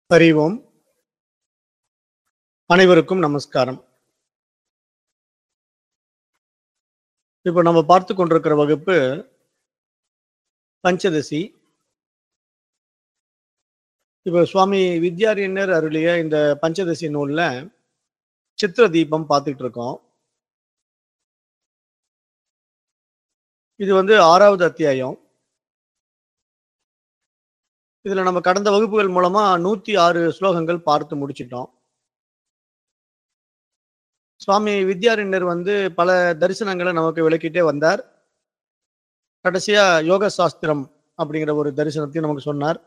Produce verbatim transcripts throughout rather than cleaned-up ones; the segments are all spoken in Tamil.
அறிவோம். அனைவருக்கும் நமஸ்காரம். இப்போ நம்ம பார்த்து கொண்டிருக்கிற வகுப்பு பஞ்சதசி. இப்போ சுவாமி வித்யாரண்யர் அருளிய இந்த பஞ்சதசி நூல்ல சித்திர தீபம் பார்த்துட்டு இருக்கோம். இது வந்து ஆறாவது அத்தியாயம். இதுல நம்ம கடந்த வகுப்புகள் மூலமா நூத்தி ஆறு ஸ்லோகங்கள் பார்த்து முடிச்சிட்டோம். சுவாமி வித்யாரண்யர் வந்து பல தரிசனங்களை நமக்கு விளக்கிட்டே வந்தார். கடைசியா யோக சாஸ்திரம் அப்படிங்கிற ஒரு தரிசனத்தையும் நமக்கு சொன்னார்.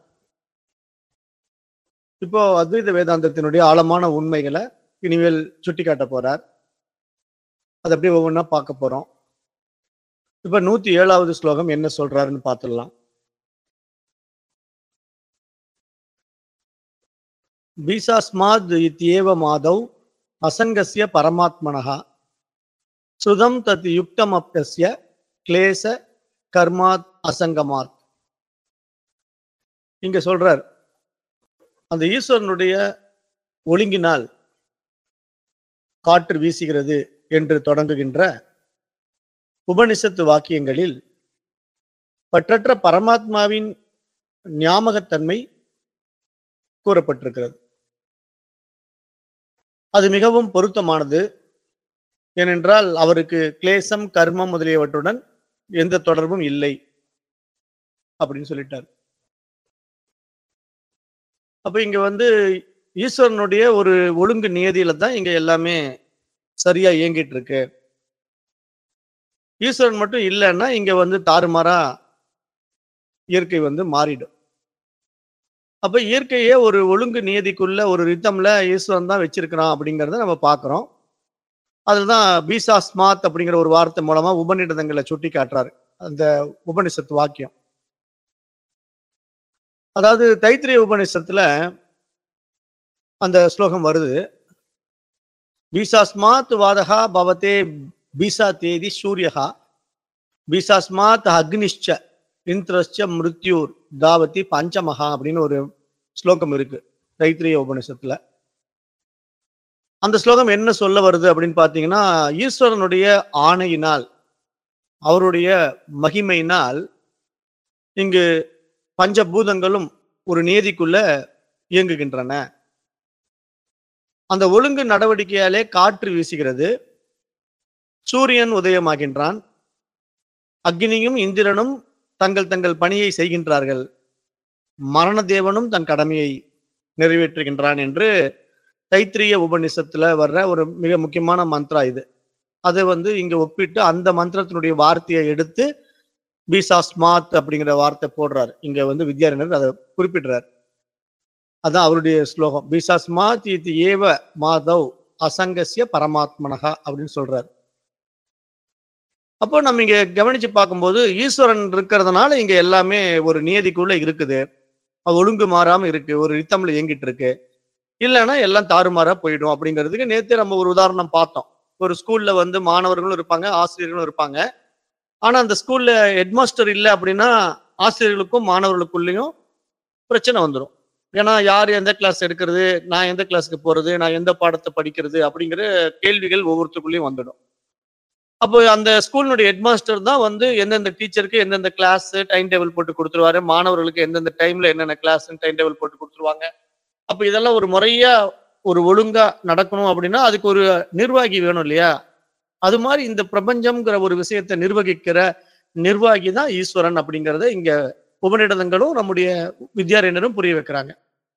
இப்போ அத்வைத வேதாந்தத்தினுடைய ஆழமான உண்மைகளை இனிமேல் சுட்டி காட்ட போறார். அது அப்படியே ஒவ்வொன்றா பார்க்க போறோம். இப்ப நூத்தி ஏழாவது ஸ்லோகம் என்ன சொல்றாருன்னு பார்த்துடலாம். பீசாஸ்மாத் இத்யேவ மாதவ் அசங்கஸ்ய பரமாத்மனஹ சுதம் தத் யுக்தமப்யஸ்ய கிளேச கர்மாத் அசங்கமாத். இங்க சொல்றார், அந்த ஈஸ்வரனுடைய ஒழுங்கினால் காற்று வீசுகிறது என்று தொடங்குகின்ற உபனிஷத்து வாக்கியங்களில் பற்றற்ற பரமாத்மாவின் ஞாபகத்தன்மை கூறப்பட்டிருக்கிறது. அது மிகவும் பொருத்தமானது. ஏனென்றால் அவருக்கு கிளேசம், கர்மம் முதலியவற்றுடன் எந்த தொடர்பும் இல்லை அப்படின்னு சொல்லிட்டார். அப்ப இங்க வந்து ஈஸ்வரனுடைய ஒரு ஒழுங்கு நியதியில தான் இங்க எல்லாமே சரியா இயங்கிட்டு இருக்கு. ஈஸ்வரன் மட்டும் இல்லைன்னா இங்க வந்து தாறுமாறா இயற்கை வந்து மாறிடும். அப்ப இயற்கையே ஒரு ஒழுங்கு நியதிக்குள்ள ஒரு ரித்தம்ல ஈஸ்வரன் தான் வச்சிருக்கிறான் அப்படிங்கிறத நம்ம பார்க்கிறோம். அதுதான் பீசாஸ்மாத் அப்படிங்கிற ஒரு வார்த்தை மூலமா உபநிடதங்களை சுட்டி காட்டுறாரு அந்த உபனிஷத்து வாக்கியம். அதாவது தைத்திரிய உபனிஷத்துல அந்த ஸ்லோகம் வருது. பீசாஸ்மாத் வாதகா பவதே பீசா தேதி சூரியகா பீசாஸ்மாத் அக்னிஷ்ச இந்திரஸ்ச மிருத்யூர் தாவதி பஞ்சமகா அப்படின்னு ஒரு ஸ்லோகம் இருக்கு தைத்திரிய உபனிஷத்துல. அந்த ஸ்லோகம் என்ன சொல்ல வருது அப்படின்னு பாத்தீங்கன்னா, ஈஸ்வரனுடைய ஆணையினால், அவருடைய மகிமையினால் இங்கு பஞ்சபூதங்களும் ஒரு நியதிக்குள்ள இயங்குகின்றன. அந்த ஒழுங்கு நடவடிக்கையாலே காற்று வீசுகிறது, சூரியன் உதயமாகின்றான், அக்னியும் இந்திரனும் தங்கள் தங்கள் பணியை செய்கின்றார்கள், மரணதேவனும் தன் கடமையை நிறைவேற்றுகின்றான் என்று தைத்திரிய உபநிஷத்துல வர்ற ஒரு மிக முக்கியமான மந்திரா இது. அதை வந்து இங்க ஒப்பிட்டு அந்த மந்திரத்தினுடைய வார்த்தையை எடுத்து பீசாஸ்மாத் அப்படிங்கிற வார்த்தை போடுறாரு. இங்க வந்து வித்யாரண்யர் அதை குறிப்பிடுறார். அதான் அவருடைய ஸ்லோகம். பீசாஸ்மாத் இது ஏவ மாதவ் அசங்கஸ்ய பரமாத்மனஹா அப்படின்னு சொல்றாரு. அப்போ நம்ம இங்க கவனிச்சு பார்க்கும்போது ஈஸ்வரன் இருக்கிறதுனால இங்க எல்லாமே ஒரு நியதிக்குள்ள இருக்குது, அது ஒழுங்கு மாறாம இருக்கு, ஒரு ரித்தம்ல இயங்கிட்டு இருக்கு. இல்லைன்னா எல்லாம் தாறுமாறா போயிடும் அப்படிங்கிறதுக்கு நேத்தே நம்ம ஒரு உதாரணம் பார்த்தோம். ஒரு ஸ்கூல்ல வந்து மாணவர்களும் இருப்பாங்க, ஆசிரியர்களும் இருப்பாங்க. ஆனா அந்த ஸ்கூல்ல ஹெட்மாஸ்டர் இல்லை அப்படின்னா ஆசிரியர்களுக்கும் மாணவர்களுக்குள்ளேயும் பிரச்சனை வந்துடும். ஏன்னா யார் எந்த கிளாஸ் எடுக்கிறது, நான் எந்த கிளாஸுக்கு போறது, நான் எந்த பாடத்தை படிக்கிறது அப்படிங்கிற கேள்விகள் ஒவ்வொருத்தருக்குள்ளேயும் வந்துடும். அப்போ அந்த ஸ்கூலினுடைய ஹெட்மாஸ்டர் தான் வந்து எந்தெந்த டீச்சருக்கு எந்தெந்த கிளாஸ் டைம் டேபிள் போட்டு கொடுத்துருவாரு, மாணவர்களுக்கு எந்தெந்த டைம்ல என்னென்ன கிளாஸ் டைம் டேபிள் போட்டு கொடுத்துருவாங்க. அப்ப இதெல்லாம் ஒரு முறையா ஒரு ஒழுங்கா நடக்கணும் அப்படின்னா அதுக்கு ஒரு நிர்வாகி வேணும் இல்லையா? அது மாதிரி இந்த பிரபஞ்சம்ங்கிற ஒரு விஷயத்தை நிர்வகிக்கிற நிர்வாகி தான் ஈஸ்வரன் அப்படிங்கிறத இங்க உபநிடதங்களும் நம்முடைய வித்யாரண்யரும் புரிய வைக்கிறாங்க.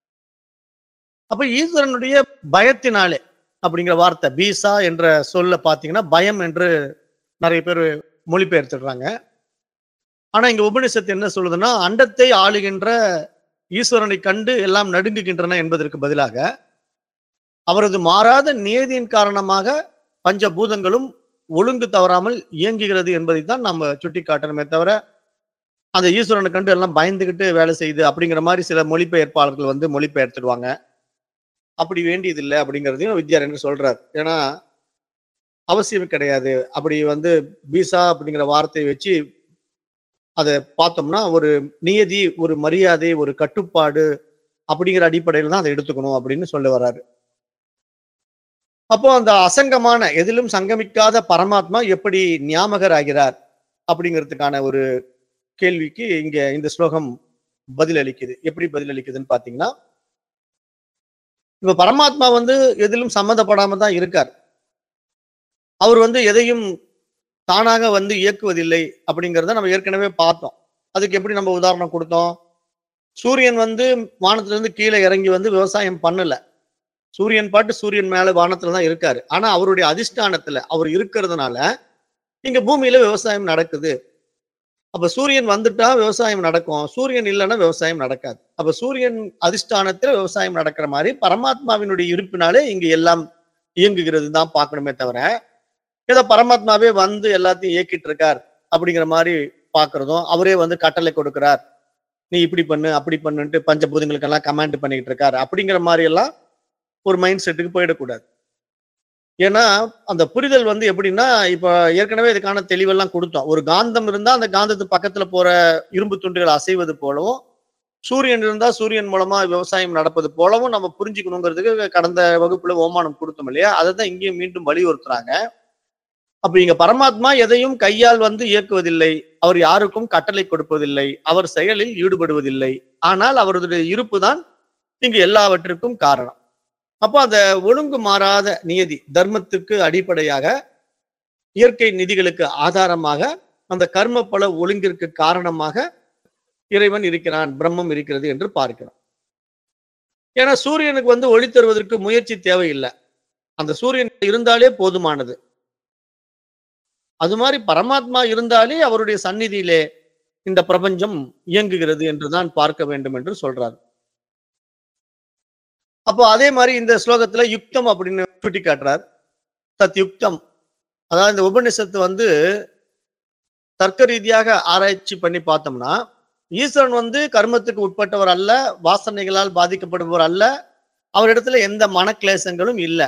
அப்ப ஈஸ்வரனுடைய பயத்தினாலே அப்படிங்கிற வார்த்தை பீசா என்ற சொல்ல பார்த்தீங்கன்னா பயம் என்று நிறைய பேர் மொழிபெயர்த்துடுறாங்க. ஆனா இங்க உபனிஷத்து என்ன சொல்லுதுன்னா, அண்டத்தை ஆளுகின்ற ஈஸ்வரனை கண்டு எல்லாம் நடுங்குகின்றன என்பதற்கு பதிலாக அவரது மாறாத நியதியின் காரணமாக பஞ்சபூதங்களும் ஒழுங்கு தவறாமல் இயங்குகிறது என்பதை தான் நம்ம சுட்டி காட்டணுமே தவிர அந்த ஈஸ்வரனை கண்டு எல்லாம் பயந்துகிட்டு வேலை செய்யுது அப்படிங்கிற மாதிரி சில மொழிபெயர்ப்பாளர்கள் வந்து மொழிபெயர்த்துடுவாங்க. அப்படி வேண்டியதில்லை அப்படிங்கிறதையும் வித்யாரண்யர் சொல்றார். ஏன்னா அவசியம் கிடையாது. அப்படி வந்து பீசா அப்படிங்கிற வார்த்தையை வச்சு அதை பார்த்தோம்னா ஒரு நியதி, ஒரு மரியாதை, ஒரு கட்டுப்பாடு, அப்படிங்கிற அடிப்படையில் தான் அதை எடுத்துக்கணும் அப்படின்னு சொல்ல வர்றாரு. அப்போ அந்த அசங்கமான எதிலும் சங்கமிக்காத பரமாத்மா எப்படி ஞாமகர் ஆகிறார் அப்படிங்கிறதுக்கான ஒரு கேள்விக்கு இங்க இந்த ஸ்லோகம் பதில் அளிக்குது. எப்படி பதில் அளிக்குதுன்னு பாத்தீங்கன்னா, இப்ப பரமாத்மா வந்து எதிலும் சம்மந்தப்படாம தான் இருக்கார். அவர் வந்து எதையும் தானாக வந்து இயக்குவதில்லை அப்படிங்கிறத நம்ம ஏற்கனவே பார்த்தோம். அதுக்கு எப்படி நம்ம உதாரணம் கொடுத்தோம்? சூரியன் வந்து வானத்துல இருந்து கீழே இறங்கி வந்து விவசாயம் பண்ணல. சூரியன் பாட்டு சூரியன் மேல வானத்துல தான் இருக்காரு. ஆனா அவருடைய அதிஷ்டானத்துல அவர் இருக்கிறதுனால இங்க பூமியில விவசாயம் நடக்குது. அப்ப சூரியன் வந்துட்டா விவசாயம் நடக்கும். சூரியன் இல்லைன்னா விவசாயம் நடக்காது. அப்ப சூரியன் அதிஷ்டானத்துல விவசாயம் நடக்கிற மாதிரி பரமாத்மாவினுடைய இருப்பினாலே இங்க எல்லாம் இயங்குகிறது தான் பார்க்கணுமே தவிர, ஏதோ பரமாத்மாவே வந்து எல்லாத்தையும் இயக்கிட்டு இருக்கார் அப்படிங்கிற மாதிரி பார்க்கிறதும், அவரே வந்து கட்டளை கொடுக்கிறார், நீ இப்படி பண்ணு அப்படி பண்ணுன்ட்டு பஞ்சபூதங்களுக்கு எல்லாம் கமாண்ட் பண்ணிட்டு இருக்காரு அப்படிங்கிற மாதிரி எல்லாம் ஒரு மைண்ட் செட்டுக்கு போயிடக்கூடாது. ஏன்னா அந்த புரிதல் வந்து எப்படின்னா, இப்ப ஏற்கனவே இதுக்கான தெளிவெல்லாம் கொடுத்தோம். ஒரு காந்தம் இருந்தா அந்த காந்தத்து பக்கத்துல போற இரும்பு துண்டுகள் அசைவது போலவும், சூரியன் இருந்தா சூரியன் மூலமா விவசாயம் நடப்பது போலவும் நம்ம புரிஞ்சுக்கணுங்கிறதுக்கு கடந்த வகுப்புல ஓமானம் கொடுத்தோம் இல்லையா? அதை தான் இங்கேயும் மீண்டும் வலியுறுத்துறாங்க. அப்ப இங்க பரமாத்மா எதையும் கையால் வந்து இயக்குவதில்லை. அவர் யாருக்கும் கட்டளை கொடுப்பதில்லை. அவர் செயலில் ஈடுபடுவதில்லை. ஆனால் அவருடைய இருப்பு தான் இங்கு எல்லாவற்றிற்கும் காரணம். அப்போ அந்த ஒழுங்கு மாறாத நியதி தர்மத்துக்கு அடிப்படையாக, இயற்கை நிதிகளுக்கு ஆதாரமாக, அந்த கர்ம பல ஒழுங்கிற்கு காரணமாக இறைவன் இருக்கிறான், பிரம்மம் இருக்கிறது என்று பார்க்கிறோம். ஏன்னா சூரியனுக்கு வந்து ஒளி தருவதற்கு முயற்சி தேவையில்லை. அந்த சூரியன் இருந்தாலே போதுமானது. அது மாதிரி பரமாத்மா இருந்தாலே அவருடைய சந்நிதியிலே இந்த பிரபஞ்சம் இயங்குகிறது என்றுதான் பார்க்க வேண்டும் என்று சொல்றார். அப்போ அதே மாதிரி இந்த ஸ்லோகத்துல யுக்தம் அப்படின்னு சுட்டி காட்டுறார். தத் யுக்தம், அதாவது இந்த உபநிஷத்து வந்து தர்க்க ரீதியாக ஆராய்ச்சி பண்ணி பார்த்தோம்னா, ஈஸ்வரன் வந்து கர்மத்துக்கு உட்பட்டவர் அல்ல, வாசனைகளால் பாதிக்கப்படுபவர் அல்ல, அவரிடத்துல எந்த மனக்லேசங்களும் இல்லை.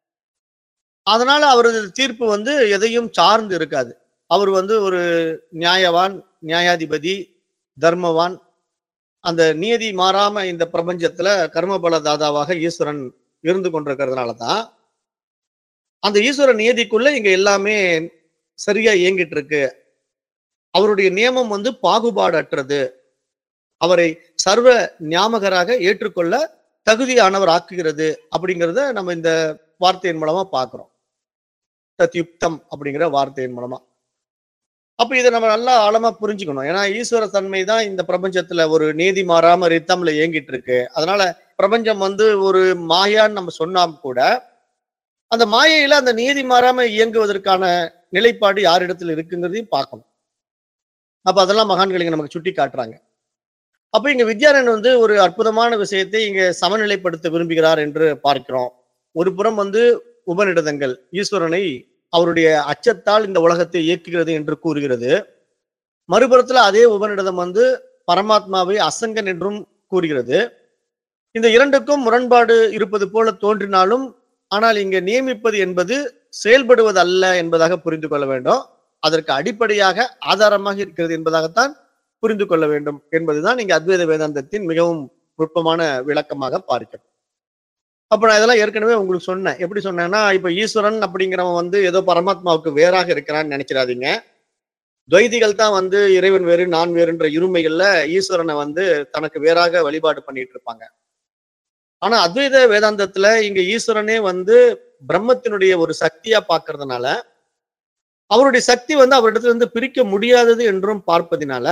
அதனால அவரது தீர்ப்பு வந்து எதையும் சார்ந்து இருக்காது. அவர் வந்து ஒரு நியாயவான், நியாயாதிபதி, தர்மவான், அந்த நியதி மாறாம இந்த பிரபஞ்சத்துல கர்மபல தாதாவாக ஈஸ்வரன் இருந்து கொண்டிருக்கிறதுனால தான் அந்த ஈஸ்வர நியதிக்குள்ள இங்க எல்லாமே சரியா இயங்கிட்டு இருக்கு. அவருடைய நியமம் வந்து பாகுபாடு அற்றது. அவரை சர்வ ஞாமகராக ஏற்றுக்கொள்ள தகுதியானவர் ஆக்குகிறது அப்படிங்கிறத நம்ம இந்த வார்த்தையின் மூலமா பார்க்கிறோம். தத் யுக்தம் அப்படிங்கிற வார்த்தையின் மூலமா. அப்ப இதை நம்ம நல்லா ஆழமா புரிஞ்சுக்கணும். ஏன்னா ஈஸ்வர தன்மை தான் இந்த பிரபஞ்சத்துல ஒரு நீதி மாறாம ரித்தம்ல இயங்கிட்டு இருக்கு. அதனால பிரபஞ்சம் வந்து ஒரு மாயான்னு நம்ம சொன்னா கூட, அந்த மாயையில அந்த நீதி மாறாம இயங்குவதற்கான நிலைப்பாடு யாரிடத்துல இருக்குங்கிறதையும் பார்க்கணும். அப்ப அதெல்லாம் மகான்கள் இங்க நமக்கு சுட்டி காட்டுறாங்க. அப்ப இங்க வித்யாரண்யர் வந்து ஒரு அற்புதமான விஷயத்தை இங்க சமநிலைப்படுத்த விரும்புகிறார் என்று பார்க்கிறோம். ஒரு புறம் வந்து உபநிடதங்கள் ஈஸ்வரனை அவருடைய அச்சத்தால் இந்த உலகத்தை இயக்குகிறது என்று கூறுகிறது. மறுபுறத்துல அதே உபநிடதம் வந்து பரமாத்மாவை அசங்கன் என்றும் கூறுகிறது. இந்த இரண்டுக்கும் முரண்பாடு இருப்பது போல தோன்றினாலும், ஆனால் இங்க நியமிப்பது என்பது செயல்படுவது அல்ல என்பதாக புரிந்து கொள்ள வேண்டும். அதற்கு அடிப்படையாக ஆதாரமாக இருக்கிறது என்பதாகத்தான் புரிந்து கொள்ள வேண்டும் என்பதுதான் இங்க அத்வைத வேதாந்தத்தின் மிகவும் நுட்பமான விளக்கமாக பார்க்கிறோம். அப்ப நான் இதெல்லாம் ஏற்கனவே உங்களுக்கு சொன்னேன். எப்படி சொன்னேன்னா, இப்ப ஈஸ்வரன் அப்படிங்கிறவன் வந்து ஏதோ பரமாத்மாவுக்கு வேறாக இருக்கிறான்னு நினைச்சிடாதீங்க. துவைதிகள் தான் வந்து இறைவன் வேறு நான் வேறுன்ற இருமைகள்ல ஈஸ்வரனை வந்து தனக்கு வேறாக வழிபாடு பண்ணிட்டு இருப்பாங்க. ஆனா அத்வைத வேதாந்தத்துல இங்க ஈஸ்வரனே வந்து பிரம்மத்தினுடைய ஒரு சக்தியா பார்க்கறதுனால, அவருடைய சக்தி வந்து அவரிடத்துல இருந்து பிரிக்க முடியாதது என்றும் பார்ப்பதினால,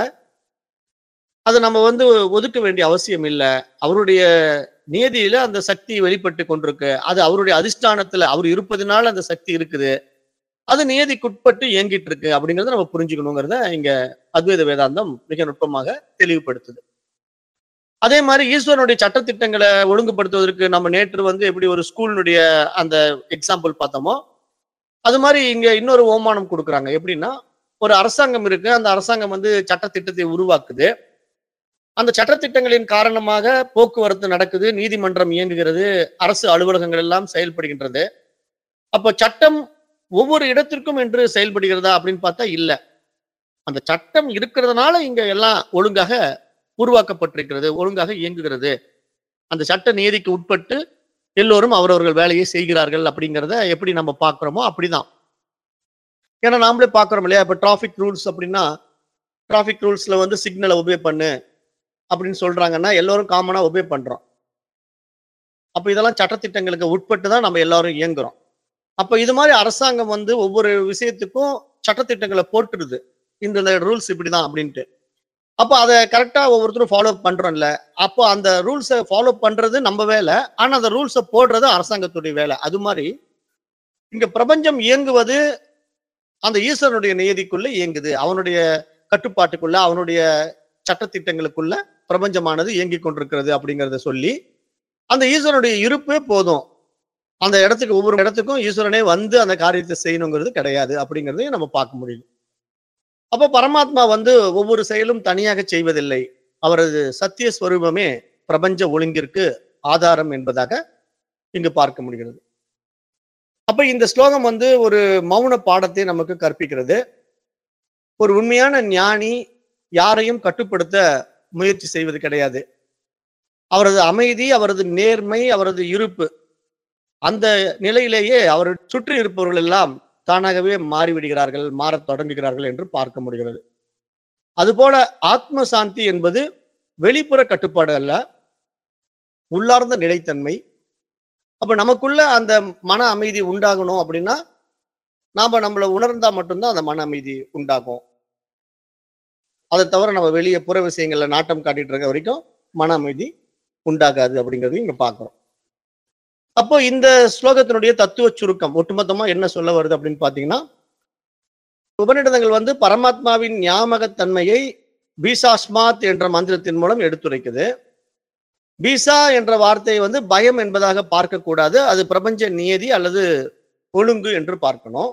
அதை நம்ம வந்து ஒதுக்க வேண்டிய அவசியம் இல்லை. அவருடைய நியதியில அந்த சக்தி வெளிப்பட்டு கொண்டிருக்கு. அது அவருடைய அதிஷ்டானத்துல அவர் இருப்பதனால அந்த சக்தி இருக்குது. அது நியதிக்குட்பட்டு இயங்கிட்டு இருக்கு அப்படிங்கறத நம்ம புரிஞ்சுக்கணுங்கிறத இங்க அத்வைத வேதாந்தம் மிக நுட்பமாக தெளிவுபடுத்துது. அதே மாதிரி ஈஸ்வரனுடைய சட்டத்திட்டங்களை ஒழுங்குபடுத்துவதற்கு நம்ம நேற்று வந்து எப்படி ஒரு ஸ்கூலினுடைய அந்த எக்ஸாம்பிள் பார்த்தோமோ, அது மாதிரி இங்க இன்னொரு ஓமானம் கொடுக்குறாங்க. எப்படின்னா, ஒரு அரசாங்கம் இருக்கு. அந்த அரசாங்கம் வந்து சட்டத்திட்டத்தை உருவாக்குது. அந்த சட்டத்திட்டங்களின் காரணமாக போக்குவரத்து நடக்குது, நீதிமன்றம் இயங்குகிறது, அரசு அலுவலகங்கள் எல்லாம் செயல்படுகின்றது. அப்ப சட்டம் ஒவ்வொரு இடத்திற்கும் என்று செயல்படுகிறதா அப்படின்னு பார்த்தா இல்ல. அந்த சட்டம் இருக்கிறதுனால இங்க எல்லாம் ஒழுங்காக உருவாக்கப்பட்டிருக்கிறது, ஒழுங்காக இயங்குகிறது அந்த சட்ட நீதிக்கு உட்பட்டு எல்லோரும் அவரவர்கள் வேலையை செய்கிறார்கள் அப்படிங்கிறத எப்படி நம்ம பார்க்குறோமோ அப்படிதான். ஏன்னா நாமளே பார்க்குறோம் இல்லையா? இப்போ டிராஃபிக் ரூல்ஸ் அப்படின்னா, டிராஃபிக் ரூல்ஸ்ல வந்து சிக்னலை ஒபே பண்ணு அப்படின்னு சொல்றாங்கன்னா எல்லோரும் காமனா ஒபே பண்றோம். அப்ப இதெல்லாம் சட்டத்திட்டங்களுக்கு உட்பட்டு தான் நம்ம எல்லாரும் இயங்குறோம். அப்ப இது மாதிரி அரசாங்கம் வந்து ஒவ்வொரு விஷயத்துக்கும் சட்டத்திட்டங்களை போட்டுருது. இந்த ரூல்ஸ் இப்படிதான் அப்படின்ட்டு. அப்ப அதை கரெக்டா ஒவ்வொருத்தரும் ஃபாலோ பண்றோம்ல. அப்போ அந்த ரூல்ஸை ஃபாலோ பண்றது நம்ம வேலை. ஆனா அந்த ரூல்ஸை போடுறது அரசாங்கத்துடைய வேலை. அது மாதிரி இங்க பிரபஞ்சம் இயங்குவது அந்த ஈஸ்வரனுடைய நியதிக்குள்ள இயங்குது. அவனுடைய கட்டுப்பாட்டுக்குள்ள, அவனுடைய சட்டத்திட்டங்களுக்குள்ள பிரபஞ்சமானது இயங்கிக் கொண்டிருக்கிறது அப்படிங்கிறத சொல்லி, அந்த ஈஸ்வரனுடைய இருப்பே போதும். அந்த இடத்துக்கு ஒவ்வொரு இடத்துக்கும் ஈஸ்வரனே வந்து அந்த காரியத்தை செய்யணுங்கிறது கிடையாது அப்படிங்கிறதையும் நம்ம பார்க்க முடியும். அப்ப பரமாத்மா வந்து ஒவ்வொரு செயலும் தனியாக செய்வதில்லை. அவரது சத்திய ஸ்வரூபமே பிரபஞ்ச ஒழுங்கிற்கு ஆதாரம் என்பதாக இங்கு பார்க்க முடிகிறது. அப்ப இந்த ஸ்லோகம் வந்து ஒரு மௌன பாடத்தை நமக்கு கற்பிக்கிறது. ஒரு உண்மையான ஞானி யாரையும் கட்டுப்படுத்த முயற்சி செய்வது கிடையாது. அவரது அமைதி, அவரது நேர்மை, அவரது இருப்பு, அந்த நிலையிலேயே அவர் சுற்றி இருப்பவர்கள் எல்லாம் தானாகவே மாறிவிடுகிறார்கள், மாறத் தொடங்குகிறார்கள் என்று பார்க்க முடிகிறது. அதுபோல ஆத்ம சாந்தி என்பது வெளிப்புற கட்டுப்பாடு அல்ல, உள்ளார்ந்த நிலைத்தன்மை. அப்ப நமக்குள்ள அந்த மன அமைதி உண்டாகணும் அப்படின்னா நாம நம்மளை உணர்ந்தா மட்டும்தான் அந்த மன அமைதி உண்டாகும். அதை தவிர நம்ம வெளியே புற விஷயங்கள்ல நாட்டம் காட்டிட்டு இருக்க வரைக்கும் மன அமைதி உண்டாகாது அப்படிங்கிறது இங்க பார்க்கிறோம். அப்போ இந்த ஸ்லோகத்தினுடைய தத்துவ சுருக்கம் ஒட்டுமொத்தமா என்ன சொல்ல வருது அப்படின்னு பாத்தீங்கன்னா, உபநிடதங்கள் வந்து பரமாத்மாவின் ஞாபகத்தன்மையை பீசாஸ்மாத் என்ற மந்திரத்தின் மூலம் எடுத்துரைக்குது. பீசா என்ற வார்த்தையை வந்து பயம் என்பதாக பார்க்க கூடாது. அது பிரபஞ்ச நியதி அல்லது ஒழுங்கு என்று பார்க்கணும்.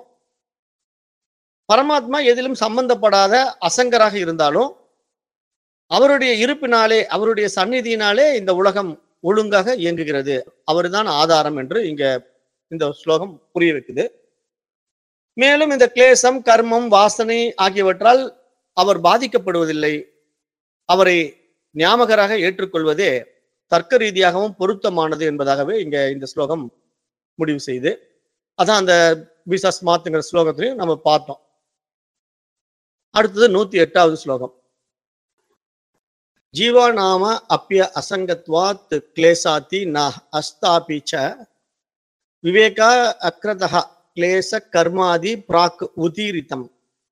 பரமாத்மா எதிலும் சம்பந்தப்படாத அசங்கராக இருந்தாலும் அவருடைய இருப்பினாலே, அவருடைய சந்நிதியினாலே இந்த உலகம் ஒழுங்காக இயங்குகிறது. அவர்தான் ஆதாரம் என்று இங்க இந்த ஸ்லோகம் புரிய வைக்குது. மேலும் இந்த கிளேசம், கர்மம், வாசனை ஆகியவற்றால் அவர் பாதிக்கப்படுவதில்லை. அவரை ஞாபகராக ஏற்றுக்கொள்வதே தர்க்க ரீதியாகவும் பொருத்தமானது என்பதாகவே இங்க இந்த ஸ்லோகம் முடிவு செய்து, அதான் அந்த பீசாஸ்மாத்ங்கிற ஸ்லோகத்திலையும் நம்ம பார்த்தோம். அடுத்தது நூத்தி எட்டாவது ஸ்லோகம். ஜீவாநாம அப்பிய அசங்கத்வாத் கிளேசாதி ந அஸ்தாபி ச விவேகா அக்ரதஹ கிளேச கர்மாதி பிராக் உதீரிதம்.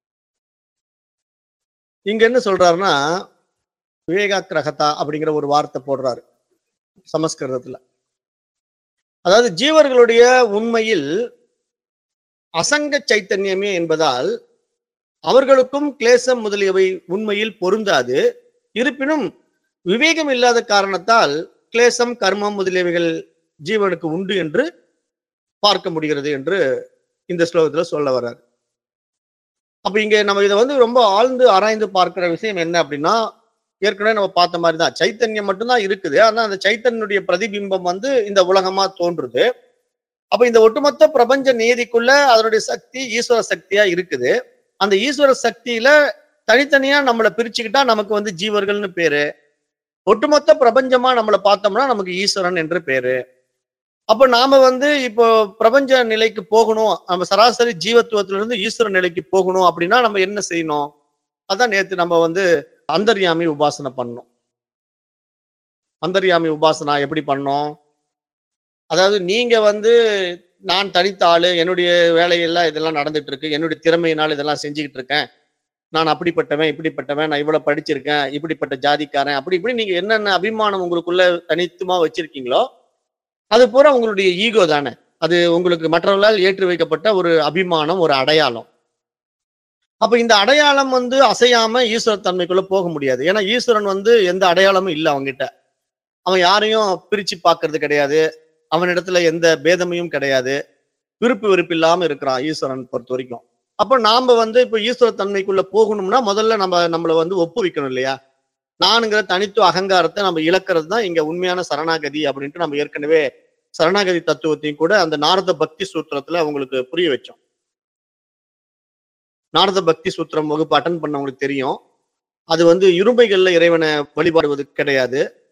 இங்க என்ன சொல்றாருன்னா, விவேகாக்கிரகதா அப்படிங்கிற ஒரு வார்த்தை போடுறாரு சமஸ்கிருதத்துல. அதாவது ஜீவர்களுடைய உண்மையில் அசங்க சைத்தன்யமே என்பதால் அவர்களுக்கும் கிளேசம் முதலியவை உண்மையில் பொருந்தாது. இருப்பினும் விவேகம் இல்லாத காரணத்தால் கிளேசம், கர்மம் முதலியவைகள் ஜீவனுக்கு உண்டு என்று பார்க்க முடிகிறது என்று இந்த ஸ்லோகத்துல சொல்ல வர்றாரு. அப்ப இங்க நம்ம இதை வந்து ரொம்ப ஆழ்ந்து ஆராய்ந்து பார்க்கிற விஷயம் என்ன அப்படின்னா, ஏற்கனவே நம்ம பார்த்த மாதிரி தான் சைத்தன்யம் மட்டும்தான் இருக்குது. ஆனா அந்த சைத்தன்யனுடைய பிரதிபிம்பம் வந்து இந்த உலகமா தோன்றுது. அப்ப இந்த ஒட்டுமொத்த பிரபஞ்ச நியதிக்குள்ள அதனுடைய சக்தி ஈஸ்வர சக்தியா இருக்குது. அந்த ஈஸ்வர சக்தியில தனித்தனியா நம்மளை பிரிச்சுக்கிட்டா நமக்கு வந்து ஜீவர்கள்னு பேரு. ஒட்டுமொத்த பிரபஞ்சமா நம்மளை பார்த்தோம்னா நமக்கு ஈஸ்வரன் என்று பேரு. அப்ப நாம வந்து இப்போ பிரபஞ்ச நிலைக்கு போகணும், நம்ம சராசரி ஜீவத்துவத்திலிருந்து ஈஸ்வர நிலைக்கு போகணும் அப்படின்னா நம்ம என்ன செய்யணும்? அதான் நேத்து நம்ம வந்து அந்தர்யாமி உபாசனை பண்ணோம். அந்தர்யாமி உபாசனா எப்படி பண்ணோம்? அதாவது நீங்க வந்து நான் தனித்த ஆளு, என்னுடைய வேலையெல்லாம் இதெல்லாம் நடந்துட்டு இருக்கு, என்னுடைய திறமையினால் இதெல்லாம் செஞ்சுக்கிட்டு இருக்கேன், நான் அப்படிப்பட்டவன் இப்படிப்பட்டவன், நான் இவ்வளவு படிச்சிருக்கேன், இப்படிப்பட்ட ஜாதிக்காரன், அப்படி இப்படி நீங்க என்னென்ன அபிமானம் உங்களுக்குள்ள தனித்துமா வச்சிருக்கீங்களோ அது பூரா உங்களுடைய ஈகோ தானே. அது உங்களுக்கு மற்றவர்களால் ஏற்றி வைக்கப்பட்ட ஒரு அபிமானம், ஒரு அடையாளம். அப்ப இந்த அடையாளம் வந்து அசையாம ஈஸ்வர தன்மைக்குள்ள போக முடியாது. ஏன்னா ஈஸ்வரன் வந்து எந்த அடையாளமும் இல்லை அவங்கிட்ட. அவன் யாரையும் பிரிச்சு பார்க்கறது கிடையாது, அவனிடத்துல எந்த பேதமையும் கிடையாது, விருப்பு வெறுப்பு இல்லாம இருக்கிறான் ஈஸ்வரன் பொறுத்த வரைக்கும். அப்ப நாம வந்து இப்ப ஈஸ்வர தன்மைக்குள்ள போகணும்னா முதல்ல நம்ம நம்மளை வந்து ஒப்புவிக்கணும் இல்லையா? நானுங்கிற தனித்துவ அகங்காரத்தை நம்ம இழக்கிறது தான் இங்க உண்மையான சரணாகதி அப்படின்ட்டு நம்ம ஏற்கனவே சரணாகதி தத்துவத்தையும் கூட அந்த நாரத பக்தி சூத்திரத்துல உங்களுக்கு புரிய வச்சோம். நாரத பக்தி சூத்திரம் வகுப்பு அட்டன் பண்ணவங்களுக்கு தெரியும். அது வந்து இருமைகள்ல இறைவனை வழிபாடுவது கிடையாது.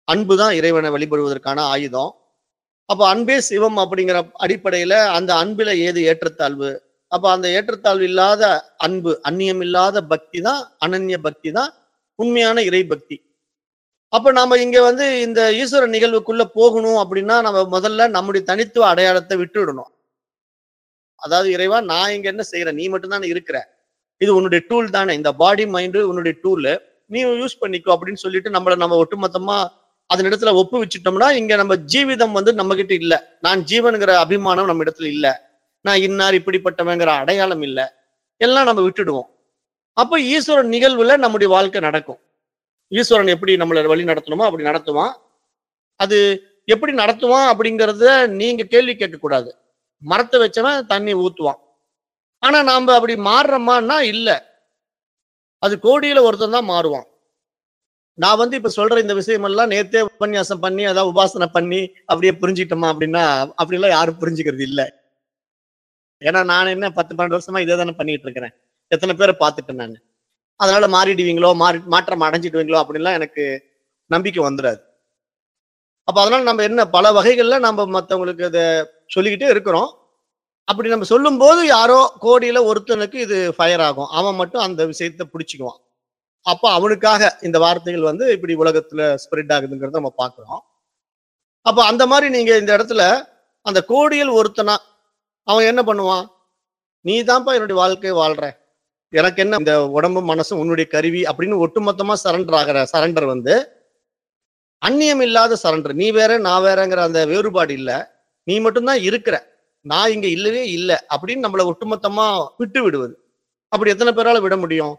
அன்புதான் இறைவனை வழிபடுவதற்கான ஆயுதம். அப்ப அன்பே சிவம் அப்படிங்கிற அடிப்படையில அந்த அன்பில ஏது ஏற்றத்தாழ்வு? அப்ப அந்த ஏற்றத்தாழ்வு இல்லாத அன்பு, அந்நியம் இல்லாத பக்தி தான் அனன்ய பக்தி தான் உண்மையான இறை பக்தி. அப்ப நாம இங்க வந்து இந்த ஈஸ்வர நிகழ்வுக்குள்ள போகணும் அப்படின்னா நம்ம முதல்ல நம்முடைய தனித்துவ அடையாளத்தை விட்டுவிடணும். அதாவது இறைவா, நான் இங்க என்ன செய்யறேன்? நீ மட்டும் தானே இருக்கிற. இது உன்னுடைய டூல் தானே. இந்த பாடி மைண்டு உன்னுடைய டூல். நீ யூஸ் பண்ணிக்கோ அப்படின்னு சொல்லிட்டு நம்மள நம்ம ஒட்டுமொத்தமா அதன் இடத்துல ஒப்பு வச்சுட்டோம்னா இங்க நம்ம ஜீவிதம் வந்து நம்ம கிட்ட இல்ல. நான் ஜீவனுங்கிற அபிமானம் நம்ம இடத்துல இல்ல. நான் இன்னார் இப்படிப்பட்டவங்கிற அடையாளம் இல்ல. எல்லாம் நம்ம விட்டுடுவோம். அப்ப ஈஸ்வரன் நிகழ்வுல நம்முடைய வாழ்க்கை நடக்கும். ஈஸ்வரன் எப்படி நம்மளை வழி நடத்தணுமோ அப்படி நடத்துவான். அது எப்படி நடத்துவான் அப்படிங்கறத நீங்க கேள்வி கேட்க கூடாது. மரத்தை வச்சவன் தண்ணி ஊத்துவான். ஆனா நாம அப்படி மாறுறோமான்னா இல்ல. அது கோடியில ஒருத்தன் தான் மாறுவான். நான் வந்து இப்ப சொல்ற இந்த விஷயம் எல்லாம் நேத்தே உபன்யாசம் பண்ணி அதாவது உபாசனை பண்ணி அப்படியே புரிஞ்சுக்கிட்டோமா அப்படின்னா அப்படிலாம் யாரும் புரிஞ்சுக்கிறது இல்ல. ஏன்னா நான் என்ன பத்து பன்னெண்டு வருஷமா இதே தானே பண்ணிட்டு இருக்கிறேன். எத்தனை பேரை பார்த்துட்டேன் நான். அதனால மாறிடுவீங்களோ, மாறி மாற்றம் அடைஞ்சிடுவீங்களோ அப்படின்லாம் எனக்கு நம்பிக்கை வந்துடாது. அப்ப அதனால நம்ம என்ன பல வகைகள்ல நம்ம மற்றவங்களுக்கு இதை சொல்லிக்கிட்டே இருக்கிறோம். அப்படி நம்ம சொல்லும் போது யாரோ கோடியில ஒருத்தனுக்கு இது ஃபயர் ஆகும். அவன் மட்டும் அந்த விஷயத்தை பிடிச்சிக்குவான். அப்ப அவனுக்காக இந்த வார்த்தைகள் வந்து இப்படி உலகத்துல ஸ்ப்ரெட் ஆகுதுங்கிறத நம்ம பார்க்கிறோம். அப்ப அந்த மாதிரி நீங்க இந்த இடத்துல அந்த கோடியில் ஒருத்தனா அவன் என்ன பண்ணுவான்? நீ தான்ப்பா என்னுடைய வாழ்க்கையை வாழ்ற, எனக்கு என்ன இந்த உடம்பு மனசும் உன்னுடைய கருவி அப்படின்னு ஒட்டுமொத்தமா சரண்டர் ஆகிற சரண்டர் வந்து அந்நியம் இல்லாத சரண்டர். நீ வேற நான் வேறங்கிற அந்த வேறுபாடு இல்ல. நீ மட்டும்தான் இருக்கிற, நான் இங்க இல்லவே இல்லை அப்படின்னு நம்மளை ஒட்டுமொத்தமா விட்டு விடுவது. அப்படி எத்தனை பேரால விட முடியும்?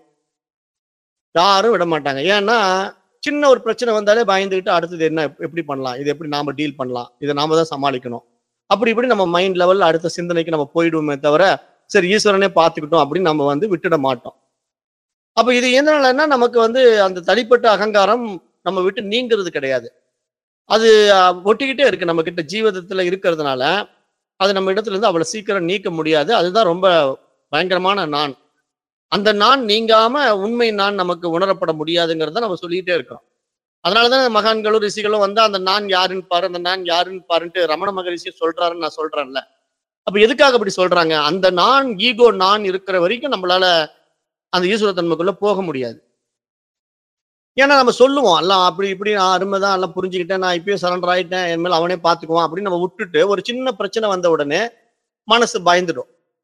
யாரும் விட மாட்டாங்க. ஏன்னா சின்ன ஒரு பிரச்சனை வந்தாலே பயந்துகிட்டு அடுத்தது என்ன எப்படி பண்ணலாம், இது எப்படி நாம டீல் பண்ணலாம், இதை நாம தான் சமாளிக்கணும், அப்படி இப்படி நம்ம மைண்ட் லெவல் அடுத்த சிந்தனைக்கு நம்ம போயிடுவோமே தவிர சரி ஈஸ்வரனே பார்த்துக்கிட்டோம் அப்படின்னு நம்ம வந்து விட்டுட மாட்டோம். அப்ப இது எதனாலன்னா நமக்கு வந்து அந்த தனிப்பட்ட அகங்காரம் நம்ம விட்டு நீங்கிறது கிடையாது. அது ஒட்டிக்கிட்டே இருக்கு நம்ம கிட்ட ஜீவிதத்துல இருக்கிறதுனால அது நம்ம இடத்துல இருந்து அவ்வளவு சீக்கிரம் நீக்க முடியாது. அதுதான் ரொம்ப பயங்கரமான நான். அந்த நான் நீங்காம உண்மை நான் நமக்கு உணரப்பட முடியாதுங்கிறத நம்ம சொல்லிக்கிட்டே இருக்கிறோம். அதனாலதான் மகான்களும் ரிஷிகளும் வந்து அந்த நான் யாருன்னு பாரு, அந்த நான் யாருன்னு பாருன்ட்டு ரமண மகரிஷி சொல்றாருன்னு நான் சொல்றேன்ல. அப்ப எதுக்காக அப்படி சொல்றாங்க? அந்த நான் ஈகோ நான் இருக்கிற வரைக்கும் நம்மளால அந்த ஈஸ்வர தன்மைக்குள்ள போக முடியாது. ஏன்னா நம்ம சொல்லுவோம் எல்லாம் அப்படி இப்படி நான் அருமைதான் எல்லாம் புரிஞ்சுக்கிட்டேன், நான் இப்பயே சரண்டர் ஆயிட்டேன், என் மேல அவனே பார்த்துக்குவான் அப்படின்னு நம்ம விட்டுட்டு ஒரு சின்ன பிரச்சனை வந்த உடனே மனசு பயந்துடும்.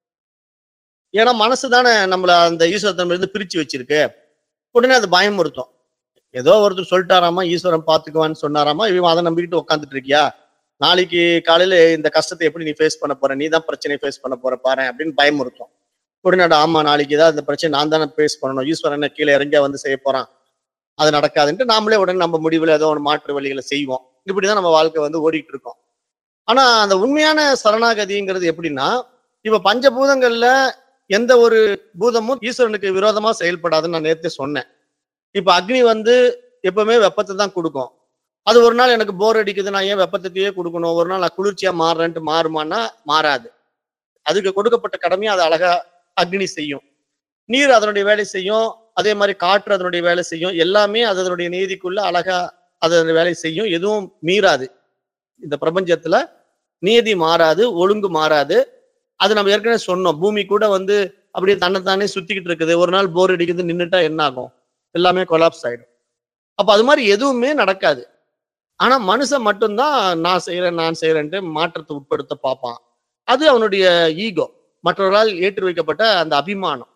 ஏன்னா மனசு தானே நம்மள அந்த ஈஸ்வரத்தன்மை இருந்து பிரிச்சு வச்சிருக்கு. உடனே அது பயமுறுத்தும். ஏதோ ஒருத்தர் சொல்லிட்டாராமா ஈஸ்வரன் பார்த்துக்குவான்னு சொன்னாராமா, இவன் அதை நம்பிக்கிட்டு உட்காந்துட்டு இருக்கியா, நாளைக்கு காலையில இந்த கஷ்டத்தை எப்படி நீ ஃபேஸ் பண்ண போற, நீ தான் பிரச்சனையை ஃபேஸ் பண்ண போற பாரு அப்படின்னு பயமுறுத்தும். உடனே ஆமா நாளைக்கு ஏதாவது இந்த பிரச்சனை நான் தானே ஃபேஸ் பண்ணணும், ஈஸ்வரனை கீழே இறங்கியா வந்து செய்ய போறான், அது நடக்காதுன்ட்டு நாமளே உடனே நம்ம முடிவில் ஏதோ ஒரு மாற்று வழிகளை செய்வோம். இப்படிதான் நம்ம வாழ்க்கை வந்து ஓடிட்டு இருக்கோம். ஆனா அந்த உண்மையான சரணாகதிங்கிறது எப்படின்னா, இப்ப பஞ்சபூதங்கள்ல எந்த ஒரு பூதமும் ஈஸ்வரனுக்கு விரோதமா செயல்படாதுன்னு நான் நேரத்தை சொன்னேன். இப்ப அக்னி வந்து எப்பவுமே வெப்பத்தை தான் கொடுக்கும். அது ஒரு நாள் எனக்கு போர் அடிக்குது, நான் ஏன் வெப்பத்தையே கொடுக்கணும், ஒரு நாள் நான் குளிர்ச்சியா மாறுறேன்ட்டு மாறுமானா மாறாது. அதுக்கு கொடுக்கப்பட்ட கடமையை அது அழகா அக்னி செய்யும். நீர் அதனுடைய வேலை செய்யும், அதே மாதிரி காற்று அதனுடைய வேலை செய்யும். எல்லாமே அதனுடைய நீதிக்குள்ள அழகா அதனுடைய வேலை செய்யும். எதுவும் மீறாது. இந்த பிரபஞ்சத்துல நீதி மாறாது, ஒழுங்கு மாறாது. அது நம்ம ஏற்கனவே சொன்னோம். பூமி கூட வந்து அப்படியே தன்னைத்தானே சுத்திக்கிட்டு இருக்குது. ஒரு நாள் போர் அடிக்குது நின்றுட்டா என்ன ஆகும்? எல்லாமே கொலாப்ஸ் ஆயிடும். அப்ப அது மாதிரி எதுவுமே நடக்காது. ஆனா மனுஷன் மட்டும்தான் நான் செய்யறேன் நான் செய்யறேன்ட்டு மாற்றத்தை உட்படுத்த பார்ப்பான். அது அவனுடைய ஈகோ, மற்றவர்களால் ஏற்றி வைக்கப்பட்ட அந்த அபிமானம்.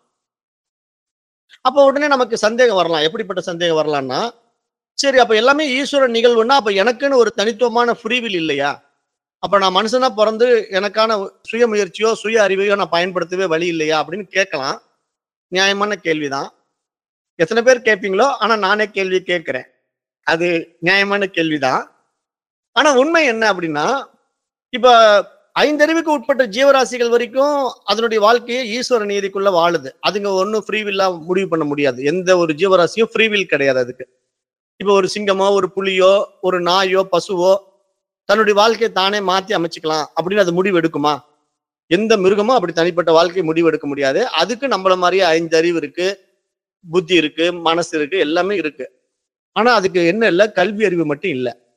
அப்ப உடனே நமக்கு சந்தேகம் வரலாம். எப்படிப்பட்ட சந்தேகம் வரலாம்னா, சரி அப்ப எல்லாமே ஈஸ்வரன் நிகழ்வுன்னா அப்ப எனக்குன்னு ஒரு தனித்துவமான ஃப்ரீவில் இல்லையா? அப்ப நான் மனுஷனா பிறந்து எனக்கான சுய முயற்சியோ சுய அறிவையோ நான் பயன்படுத்தவே வழி இல்லையா அப்படின்னு கேட்கலாம். நியாயமான கேள்விதான். எத்தனை பேர் கேட்பீங்களோ, ஆனா நானே கேள்வி கேட்கிறேன். அது நியாயமான கேள்விதான். ஆனா உண்மை என்ன அப்படின்னா, இப்ப ஐந்தறிவுக்கு உட்பட்ட ஜீவராசிகள் வரைக்கும் அதனுடைய வாழ்க்கையை ஈஸ்வர நீதிக்குள்ள வாழுது. அதுங்க ஒன்றும் ஃப்ரீவில்லா முடிவு பண்ண முடியாது. எந்த ஒரு ஜீவராசியும் ஃப்ரீவில் கிடையாது அதுக்கு. இப்ப ஒரு சிங்கமோ ஒரு புலியோ ஒரு நாயோ பசுவோ தன்னுடைய வாழ்க்கையை தானே மாத்தி அமைச்சுக்கலாம் அப்படின்னு அது முடிவு எடுக்குமா? எந்த மிருகமும் அப்படி தனிப்பட்ட வாழ்க்கையை முடிவு எடுக்க முடியாது. அதுக்கு நம்மள மாதிரியே ஐந்து அறிவு இருக்கு, புத்தி இருக்கு, மனசு இருக்கு, எல்லாமே இருக்கு. ஆனா அதுக்கு என்ன இல்லை, கல்வி அறிவு மட்டும் இல்லை.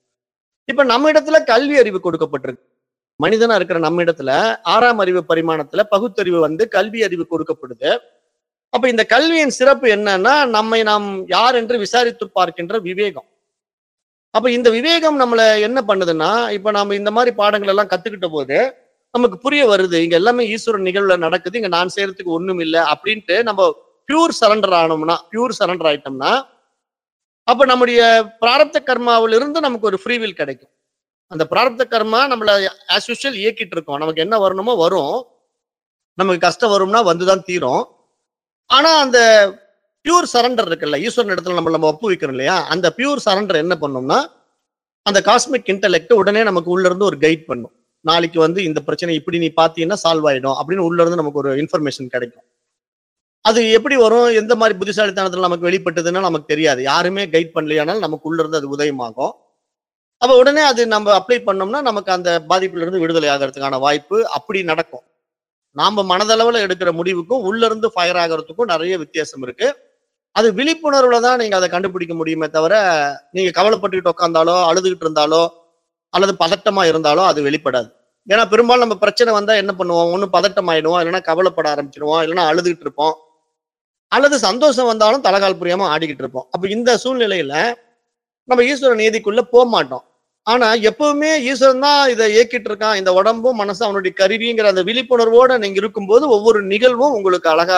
இப்ப நம்ம இடத்துல கல்வி அறிவு கொடுக்கப்பட்டிருக்கு. மனிதனா இருக்கிற நம்ம இடத்துல ஆறாம் அறிவு பரிமாணத்துல பகுத்தறிவு வந்து கல்வி அறிவு கொடுக்கப்படுது. அப்ப இந்த கல்வியின் சிறப்பு என்னன்னா, நம்மை நாம் யார் என்று விசாரித்து பார்க்கின்ற விவேகம். அப்ப இந்த விவேகம் நம்மள என்ன பண்ணுதுன்னா, இப்ப நாம இந்த மாதிரி பாடங்கள் எல்லாம் கத்துக்கிட்ட போது நமக்கு புரிய வருது. இங்க எல்லாமே ஈஸ்வரன் நிகழ்வுல நடக்குது. இங்க நான் செய்யறதுக்கு ஒண்ணும் இல்ல அப்படின்ட்டு நம்ம பியூர் சரண்டர் ஆனோம்னா, பியூர் சரண்டர் ஆயிட்டோம்னா, அப்ப நம்முடைய பிராரப்த கர்மாவில இருந்து நமக்கு ஒரு ஃப்ரீ வில் கிடைக்கும். அந்த பிராரப்த கர்மா நம்மள ஆஸ் யூசுவல் இயக்கிட்டு இருக்கோம். நமக்கு என்ன வரணுமோ வரும். நமக்கு கஷ்டம் வரும்னா வந்துதான் தீரும். ஆனா அந்த பியூர் சரண்டர் இருக்குல்ல, ஈஸ்வரன் இடத்துல நம்ம நம்ம ஒப்பு வைக்கிறோம் இல்லையா, அந்த பியூர் சரண்டர் என்ன பண்ணும்னா, அந்த காஸ்மிக் இன்டெலெக்ட் உடனே நமக்கு உள்ள இருந்து ஒரு கைட் பண்ணும். நாளைக்கு வந்து இந்த பிரச்சனை இப்படி நீ பாத்தீங்கன்னா சால்வ் ஆயிடும் அப்படின்னு உள்ள இருந்து நமக்கு ஒரு இன்ஃபர்மேஷன் கிடைக்கும். அது எப்படி வரும், எந்த மாதிரி புத்திசாலித்தனத்துல நமக்கு வெளிப்பட்டதுன்னா நமக்கு தெரியாது. யாருமே கைட் பண்ணலையானால் நமக்கு உள்ள இருந்து அது உதயமாகும். அப்ப உடனே அது நம்ம அப்ளை பண்ணோம்னா நமக்கு அந்த பாதிப்புல இருந்து விடுதலை ஆகிறதுக்கான வாய்ப்பு அப்படி நடக்கும். நாம மனதளவுல எடுக்கிற முடிவுக்கும் உள்ள இருந்து ஃபயர் ஆகிறதுக்கும் நிறைய வித்தியாசம் இருக்கு. அது விழிப்புணர்வுல தான் நீங்க அதை கண்டுபிடிக்க முடியுமே தவிர, நீங்க கவலைப்பட்டுக்கிட்டு உட்காந்தாலோ அழுதுகிட்டு இருந்தாலோ அல்லது பதட்டமா இருந்தாலோ அது வெளிப்படாது. ஏன்னா பெரும்பாலும் நம்ம பிரச்சனை வந்தா என்ன பண்ணுவோம், ஒண்ணு பதட்டம் ஆயிடுவோம், இல்லைன்னா கவலைப்பட ஆரம்பிச்சிடுவோம், இல்லைன்னா அழுதுகிட்டு இருப்போம், அல்லது சந்தோஷம் வந்தாலும் தலகால் புரியாம ஆடிக்கிட்டு இருப்போம். அப்ப இந்த சூழ்நிலையில நம்ம ஈஸ்வர நீதிக்குள்ள போக மாட்டோம். ஆனா எப்பவுமே ஈஸ்வரன் தான் இதை இயக்கிட்டு இருக்கான், இந்த உடம்பும் மனசும் அவனுடைய கருவிங்கிற அந்த விழிப்புணர்வோட நீங்க இருக்கும்போது ஒவ்வொரு நிகழ்வும் உங்களுக்கு அழகா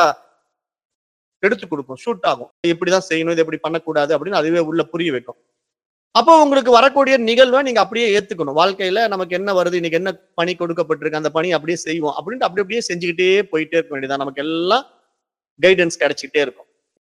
எடுத்து கொடுக்கும், ஷூட் ஆகும். இப்படிதான் செய்யணும், இது எப்படி பண்ணக்கூடாது அப்படின்னு அதுவே உள்ள புரிய வைக்கும். அப்போ உங்களுக்கு வரக்கூடிய நிகழ்வை நீங்க அப்படியே ஏத்துக்கணும். வாழ்க்கையில நமக்கு என்ன வருது, இன்னைக்கு என்ன பணி கொடுக்கப்பட்டிருக்கு, அந்த பணி அப்படியே செய்வோம் அப்படின்ட்டு அப்படி அப்படியே செஞ்சுக்கிட்டே போயிட்டே இருக்க வேண்டியதான். நமக்கு எல்லாம் கைடன்ஸ் கிடைச்சிக்கிட்டே இருக்கும்.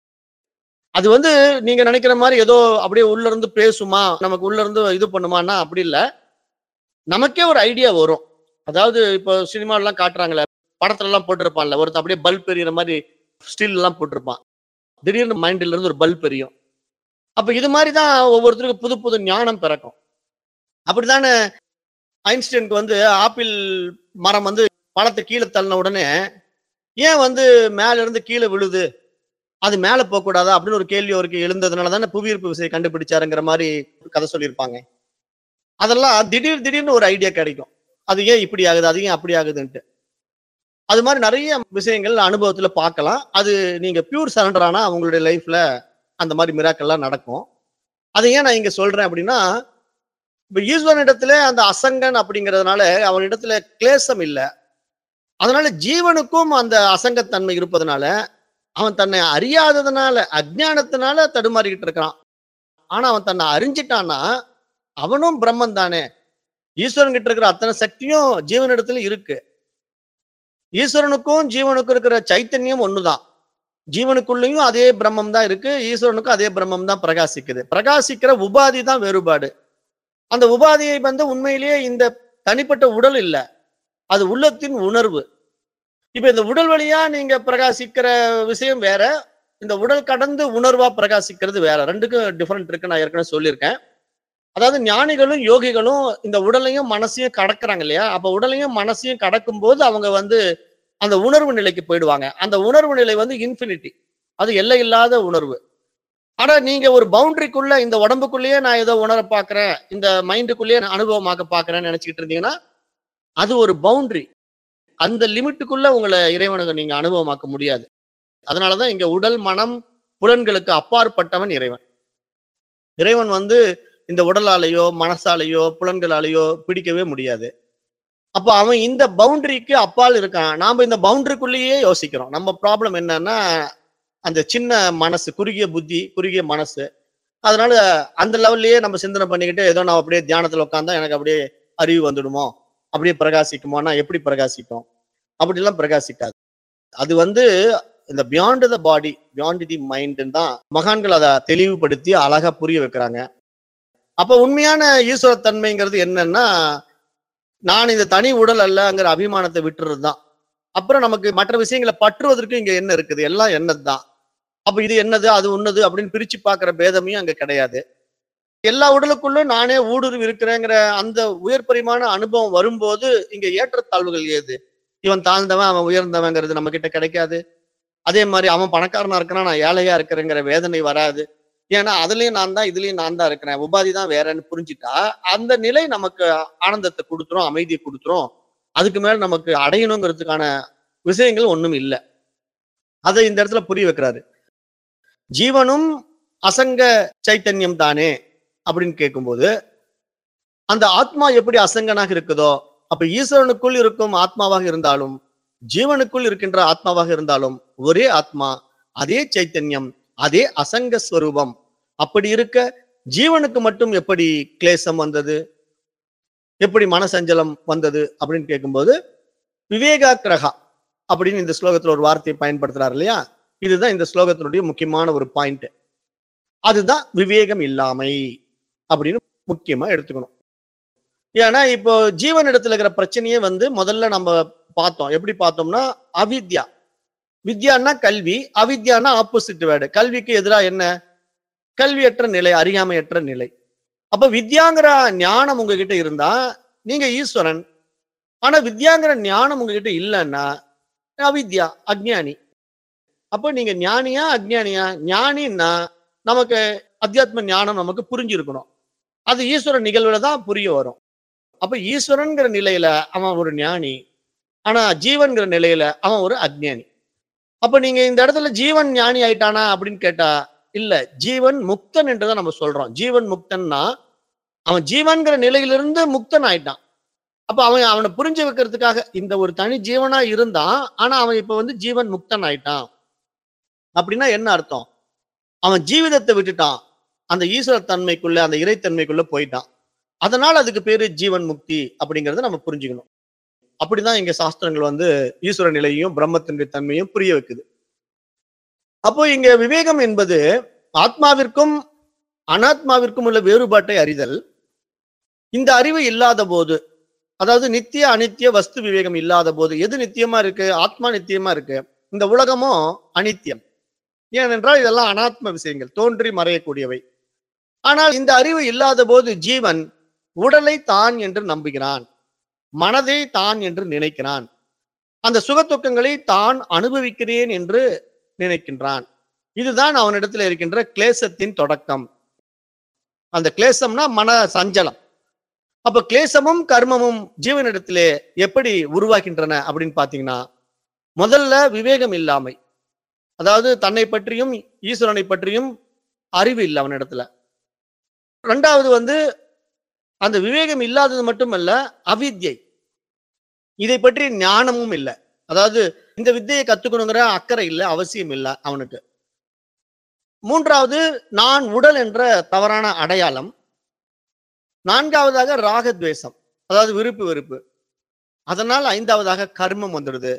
அது வந்து நீங்க நினைக்கிற மாதிரி ஏதோ அப்படியே உள்ள இருந்து பேசுமா, நமக்கு உள்ள இருந்து இது பண்ணுமான்னா அப்படி இல்ல. நமக்கே ஒரு ஐடியா வரும். அதாவது இப்போ சினிமா எல்லாம் காட்டுறாங்களே, படத்துல எல்லாம் போட்டிருப்பான்ல, ஒருத்தர் அப்படியே பல்ப் எரியிற மாதிரி ஸ்டில் எல்லாம் போட்டிருப்பான். திடீர்னு மைண்ட்ல இருந்து ஒரு பல்ப் எரியும். அப்ப இது மாதிரி தான் ஒவ்வொருத்தருக்கும் புது புது ஞானம் பிறக்கும். அப்படித்தானே ஐன்ஸ்டைனுக்கு வந்து ஆப்பிள் மரம் வந்து பழத்தை கீழே தள்ளின உடனே ஏன் வந்து மேல இருந்து கீழே விழுது, அது மேல போக கூடாதா அப்படின்னு ஒரு கேள்வி அவருக்கு எழுந்ததுனால தானே புவியீர்ப்பு விசையை கண்டுபிடிச்சாருங்கிற மாதிரி கதை சொல்லியிருப்பாங்க. அதெல்லாம் திடீர் திடீர்னு ஒரு ஐடியா கிடைக்கும். அது ஏன் இப்படி ஆகுது, அது ஏன் அப்படி ஆகுதுன்ட்டு. அது மாதிரி நிறைய விஷயங்கள் அனுபவத்துல பார்க்கலாம். அது நீங்க பியூர் சரண்டர் ஆனா அவங்களுடைய லைஃப்ல அந்த மாதிரி மிராக்கள்லாம் நடக்கும். அதை ஏன் நான் இங்க சொல்றேன் அப்படின்னா, இப்ப ஈஸ்வரன் இடத்துல அந்த அசங்கன் அப்படிங்கிறதுனால அவனிடத்துல கிளேசம் இல்லை. அதனால ஜீவனுக்கும் அந்த அசங்கத்தன்மை இருப்பதனால அவன் தன்னை அறியாததுனால அஜ்ஞானத்தினால தடுமாறிக்கிட்டு இருக்கிறான். ஆனா அவன் தன்னை அறிஞ்சிட்டான்னா அவனும் பிரம்மன் தானே. ஈஸ்வரன் கிட்ட இருக்கிற அத்தனை சக்தியும் ஜீவனிடத்துல இருக்கு. ஈஸ்வரனுக்கும் ஜீவனுக்கும் இருக்கிற சைத்தன்யம் ஒண்ணுதான். ஜீவனுக்குள்ளேயும் அதே பிரம்மம் தான் இருக்கு, ஈஸ்வரனுக்கும் அதே பிரம்மம் தான் பிரகாசிக்குது. பிரகாசிக்கிற உபாதி தான் வேறுபாடு. அந்த உபாதியை வந்து உண்மையிலேயே இந்த தனிப்பட்ட உடல் இல்லை, அது உள்ளத்தின் உணர்வு. இப்ப இந்த உடல் வழியா நீங்க பிரகாசிக்கிற விஷயம் வேற, இந்த உடல் கடந்து உணர்வா பிரகாசிக்கிறது வேற. ரெண்டுக்கும் டிஃபரெண்ட் இருக்கு, நான் ஏற்கனவே சொல்லியிருக்கேன். அதாவது ஞானிகளும் யோகிகளும் இந்த உடலையும் மனசையும் கடக்குறாங்க இல்லையா, அப்ப உடலையும் மனசையும் கடக்கும் போது அவங்க வந்து அந்த உணர்வு நிலைக்கு போயிடுவாங்க. அந்த உணர்வு நிலை வந்து இன்ஃபினிட்டி, அது எல்லை இல்லாத உணர்வு. ஆனா நீங்க ஒரு பவுண்டரிக்குள்ள இந்த உடம்புக்குள்ளேயே நான் ஏதோ உணர பாக்குறேன், இந்த மைண்டுக்குள்ளேயே நான் அனுபவமாக்க பாக்குறேன்னு நினைச்சுக்கிட்டு இருந்தீங்கன்னா அது ஒரு பவுண்டரி. அந்த லிமிட்டுக்குள்ள உங்களை இறைவனுக்கு நீங்க அனுபவமாக்க முடியாது. அதனாலதான் இங்க உடல் மனம் புலன்களுக்கு அப்பாற்பட்டவன் இறைவன். இறைவன் வந்து இந்த உடலாலேயோ மனசாலேயோ புலன்களாலேயோ பிடிக்கவே முடியாது. அப்ப அவன் இந்த பவுண்டரிக்கு அப்பால் இருக்கான். நாம இந்த பவுண்டரிக்குள்ளேயே யோசிக்கிறோம். நம்ம ப்ராப்ளம் என்னன்னா அந்த சின்ன மனசு, குறுகிய புத்தி, குறுகிய மனசு. அதனால அந்த லெவல்லயே நம்ம சிந்தனை பண்ணிக்கிட்டு ஏதோ நான் அப்படியே தியானத்துல உட்காந்தா எனக்கு அப்படியே அறிவு வந்துடுமோ, அப்படியே பிரகாசிக்குமோனா எப்படி பிரகாசிக்கும்? அப்படிலாம் பிரகாசிக்காது. அது வந்து இந்த beyond the body, beyond the mind தான் மகான்கள் அதை தெளிவுபடுத்தி அழகா புரிய வைக்கிறாங்க. அப்ப உண்மையான ஈஸ்வர தன்மைங்கிறது என்னன்னா, நான் இந்த தனி உடல் அல்லங்கிற அபிமானத்தை விட்டுறது தான். அப்புறம் நமக்கு மற்ற விஷயங்களை பற்றுவதற்கு இங்க என்ன இருக்குது, எல்லாம் என்னது தான். அப்ப இது என்னது அது உன்னது அப்படின்னு பிரிச்சு பார்க்கிற பேதமையும் அங்க கிடையாது. எல்லா உடலுக்குள்ளும் நானே ஊடுருவி இருக்கிறேங்கிற அந்த உயர் பரிமாண அனுபவம் வரும்போது இங்க ஏற்றத்தாழ்வுகள் ஏது? இவன் தாழ்ந்தவன் அவன் உயர்ந்தவங்கிறது நம்ம கிட்ட கிடைக்காது. அதே மாதிரி அவன் பணக்காரனா இருக்கிறான் நான் ஏழையா இருக்கிறேங்கிற வேதனை வராது. ஏன்னா அதுலயும் நான் தான், இதுலயும் நான் தான் இருக்கிறேன், உபாதி தான் வேறன்னு புரிஞ்சுட்டா அந்த நிலை நமக்கு ஆனந்தத்தை கொடுத்துரும், அமைதியை கொடுத்துரும். அதுக்கு மேல நமக்கு அடையணுங்கிறதுக்கான விஷயங்கள் ஒண்ணும் இல்ல. அதை இந்த இடத்துல புரிய வைக்கிறாரு. ஜீவனும் அசங்க சைத்தன்யம் தானே அப்படின்னு கேட்கும்போது, அந்த ஆத்மா எப்படி அசங்கனாக இருக்குதோ, அப்ப ஈஸ்வரனுக்குள் இருக்கும் ஆத்மாவாக இருந்தாலும், ஜீவனுக்குள் இருக்கின்ற ஆத்மாவாக இருந்தாலும் ஒரே ஆத்மா, அதே சைத்தன்யம், அதே அசங்க ஸ்வரூபம். அப்படி இருக்க ஜீவனுக்கு மட்டும் எப்படி கிளேசம் வந்தது, எப்படி மனசஞ்சலம் வந்தது அப்படின்னு கேட்கும்போது, விவேகாக்கிரகா அப்படின்னு இந்த ஸ்லோகத்துல ஒரு வார்த்தையை பயன்படுத்துறாரு இல்லையா? இதுதான் இந்த ஸ்லோகத்தினுடைய முக்கியமான ஒரு பாயிண்ட். அதுதான் விவேகம் இல்லாமை அப்படின்னு முக்கியமா எடுத்துக்கணும். ஏன்னா இப்போ ஜீவன் இடத்துல இருக்கிற பிரச்சனையே வந்து முதல்ல நம்ம பார்த்தோம். எப்படி பார்த்தோம்னா அவித்யா. வித்யான்னா கல்வி, அவித்யான்னா ஆப்போசிட் வேர்டு. கல்விக்கு எதிராக என்ன? கல்வியற்ற நிலை, அறியாமையற்ற நிலை. அப்ப வித்யாங்கிற ஞானம் உங்ககிட்ட இருந்தா நீங்க ஈஸ்வரன். ஆனா வித்யாங்கிற ஞானம் உங்ககிட்ட இல்லைன்னா அவித்யா, அஜ்ஞானி. அப்ப நீங்க ஞானியா அஜ்ஞானியா? ஞானின்னா நமக்கு அத்தியாத்ம ஞானம் நமக்கு புரிஞ்சிருக்கணும். அது ஈஸ்வரன் நிகழ்வுல தான் புரிய வரும். அப்ப ஈஸ்வரன்கிற நிலையில அவன் ஒரு ஞானி, ஆனா ஜீவன்கிற நிலையில அவன் ஒரு அஜ்ஞானி. அப்ப நீங்க இந்த இடத்துல ஜீவன் ஞானி ஆயிட்டானா அப்படின்னு கேட்டா இல்ல, ஜீவன் முக்தன் என்றுதான் நம்ம சொல்றோம். ஜீவன் முக்தன்னா அவன் ஜீவன்கிற நிலையிலிருந்து முக்தன் ஆயிட்டான். அப்ப அவன் அவனை புரிஞ்சு வைக்கிறதுக்காக இந்த ஒரு தனி ஜீவனா இருந்தான், ஆனா அவன் இப்ப வந்து ஜீவன் முக்தன் ஆயிட்டான். அப்படின்னா என்ன அர்த்தம்? அவன் ஜீவிதத்தை விட்டுட்டான், அந்த ஈஸ்வர தன்மைக்குள்ள, அந்த இறைத்தன்மைக்குள்ள போயிட்டான். அதனால அதுக்கு பேரு ஜீவன் முக்தி அப்படிங்கறத நம்ம புரிஞ்சுக்கணும். அப்படிதான் இங்க சாஸ்திரங்கள் வந்து ஈஸ்வர நிலையையும் பிரம்மத்தினுடைய தன்மையும் புரிய வைக்குது. அப்போ இங்க விவேகம் என்பது ஆத்மாவிற்கும் அனாத்மாவிற்கும் உள்ள வேறுபாட்டை அறிதல். இந்த அறிவு இல்லாத போது, அதாவது நித்திய அனித்திய வஸ்து விவேகம் இல்லாத போது, எது நித்தியமா இருக்கு? ஆத்மா நித்தியமா இருக்கு. இந்த உலகமும் அனித்தியம். ஏனென்றால் இதெல்லாம் அனாத்ம விஷயங்கள், தோன்றி மறையக்கூடியவை. ஆனால் இந்த அறிவு இல்லாத போது ஜீவன் உடலை தான் என்று நம்புகிறான், மனதை தான் என்று நினைக்கிறான், அந்த சுகத்துக்கங்களை தான் அனுபவிக்கிறேன் என்று நினைக்கின்றான். இதுதான் அவனிடத்தில் இருக்கின்ற கிளேசத்தின் தொடக்கம். அந்த கிளேசம்னா மன சஞ்சலம். அப்ப கிளேசமும் கர்மமும் ஜீவனிடத்திலே எப்படி உருவாகின்றன அப்படின்னு பாத்தீங்கன்னா, முதல்ல விவேகம் இல்லாமை, அதாவது தன்னை பற்றியும் ஈஸ்வரனை பற்றியும் அறிவு இல்லை அவனிடத்துல. ரெண்டாவது வந்து அந்த விவேகம் இல்லாதது மட்டுமல்ல, அவித்யை, இதை பற்றி ஞானமும் இல்லை. அதாவது இந்த வித்தையை கத்துக்கணுங்கிற அக்கறை இல்லை, அவசியம் இல்லை அவனுக்கு. மூன்றாவது நான் உடல் என்ற தவறான அடையாளம். நான்காவதாக ராகத்வேஷம், அதாவது விருப்பு வெறுப்பு. அதனால் ஐந்தாவதாக கர்மம் வந்துடுது.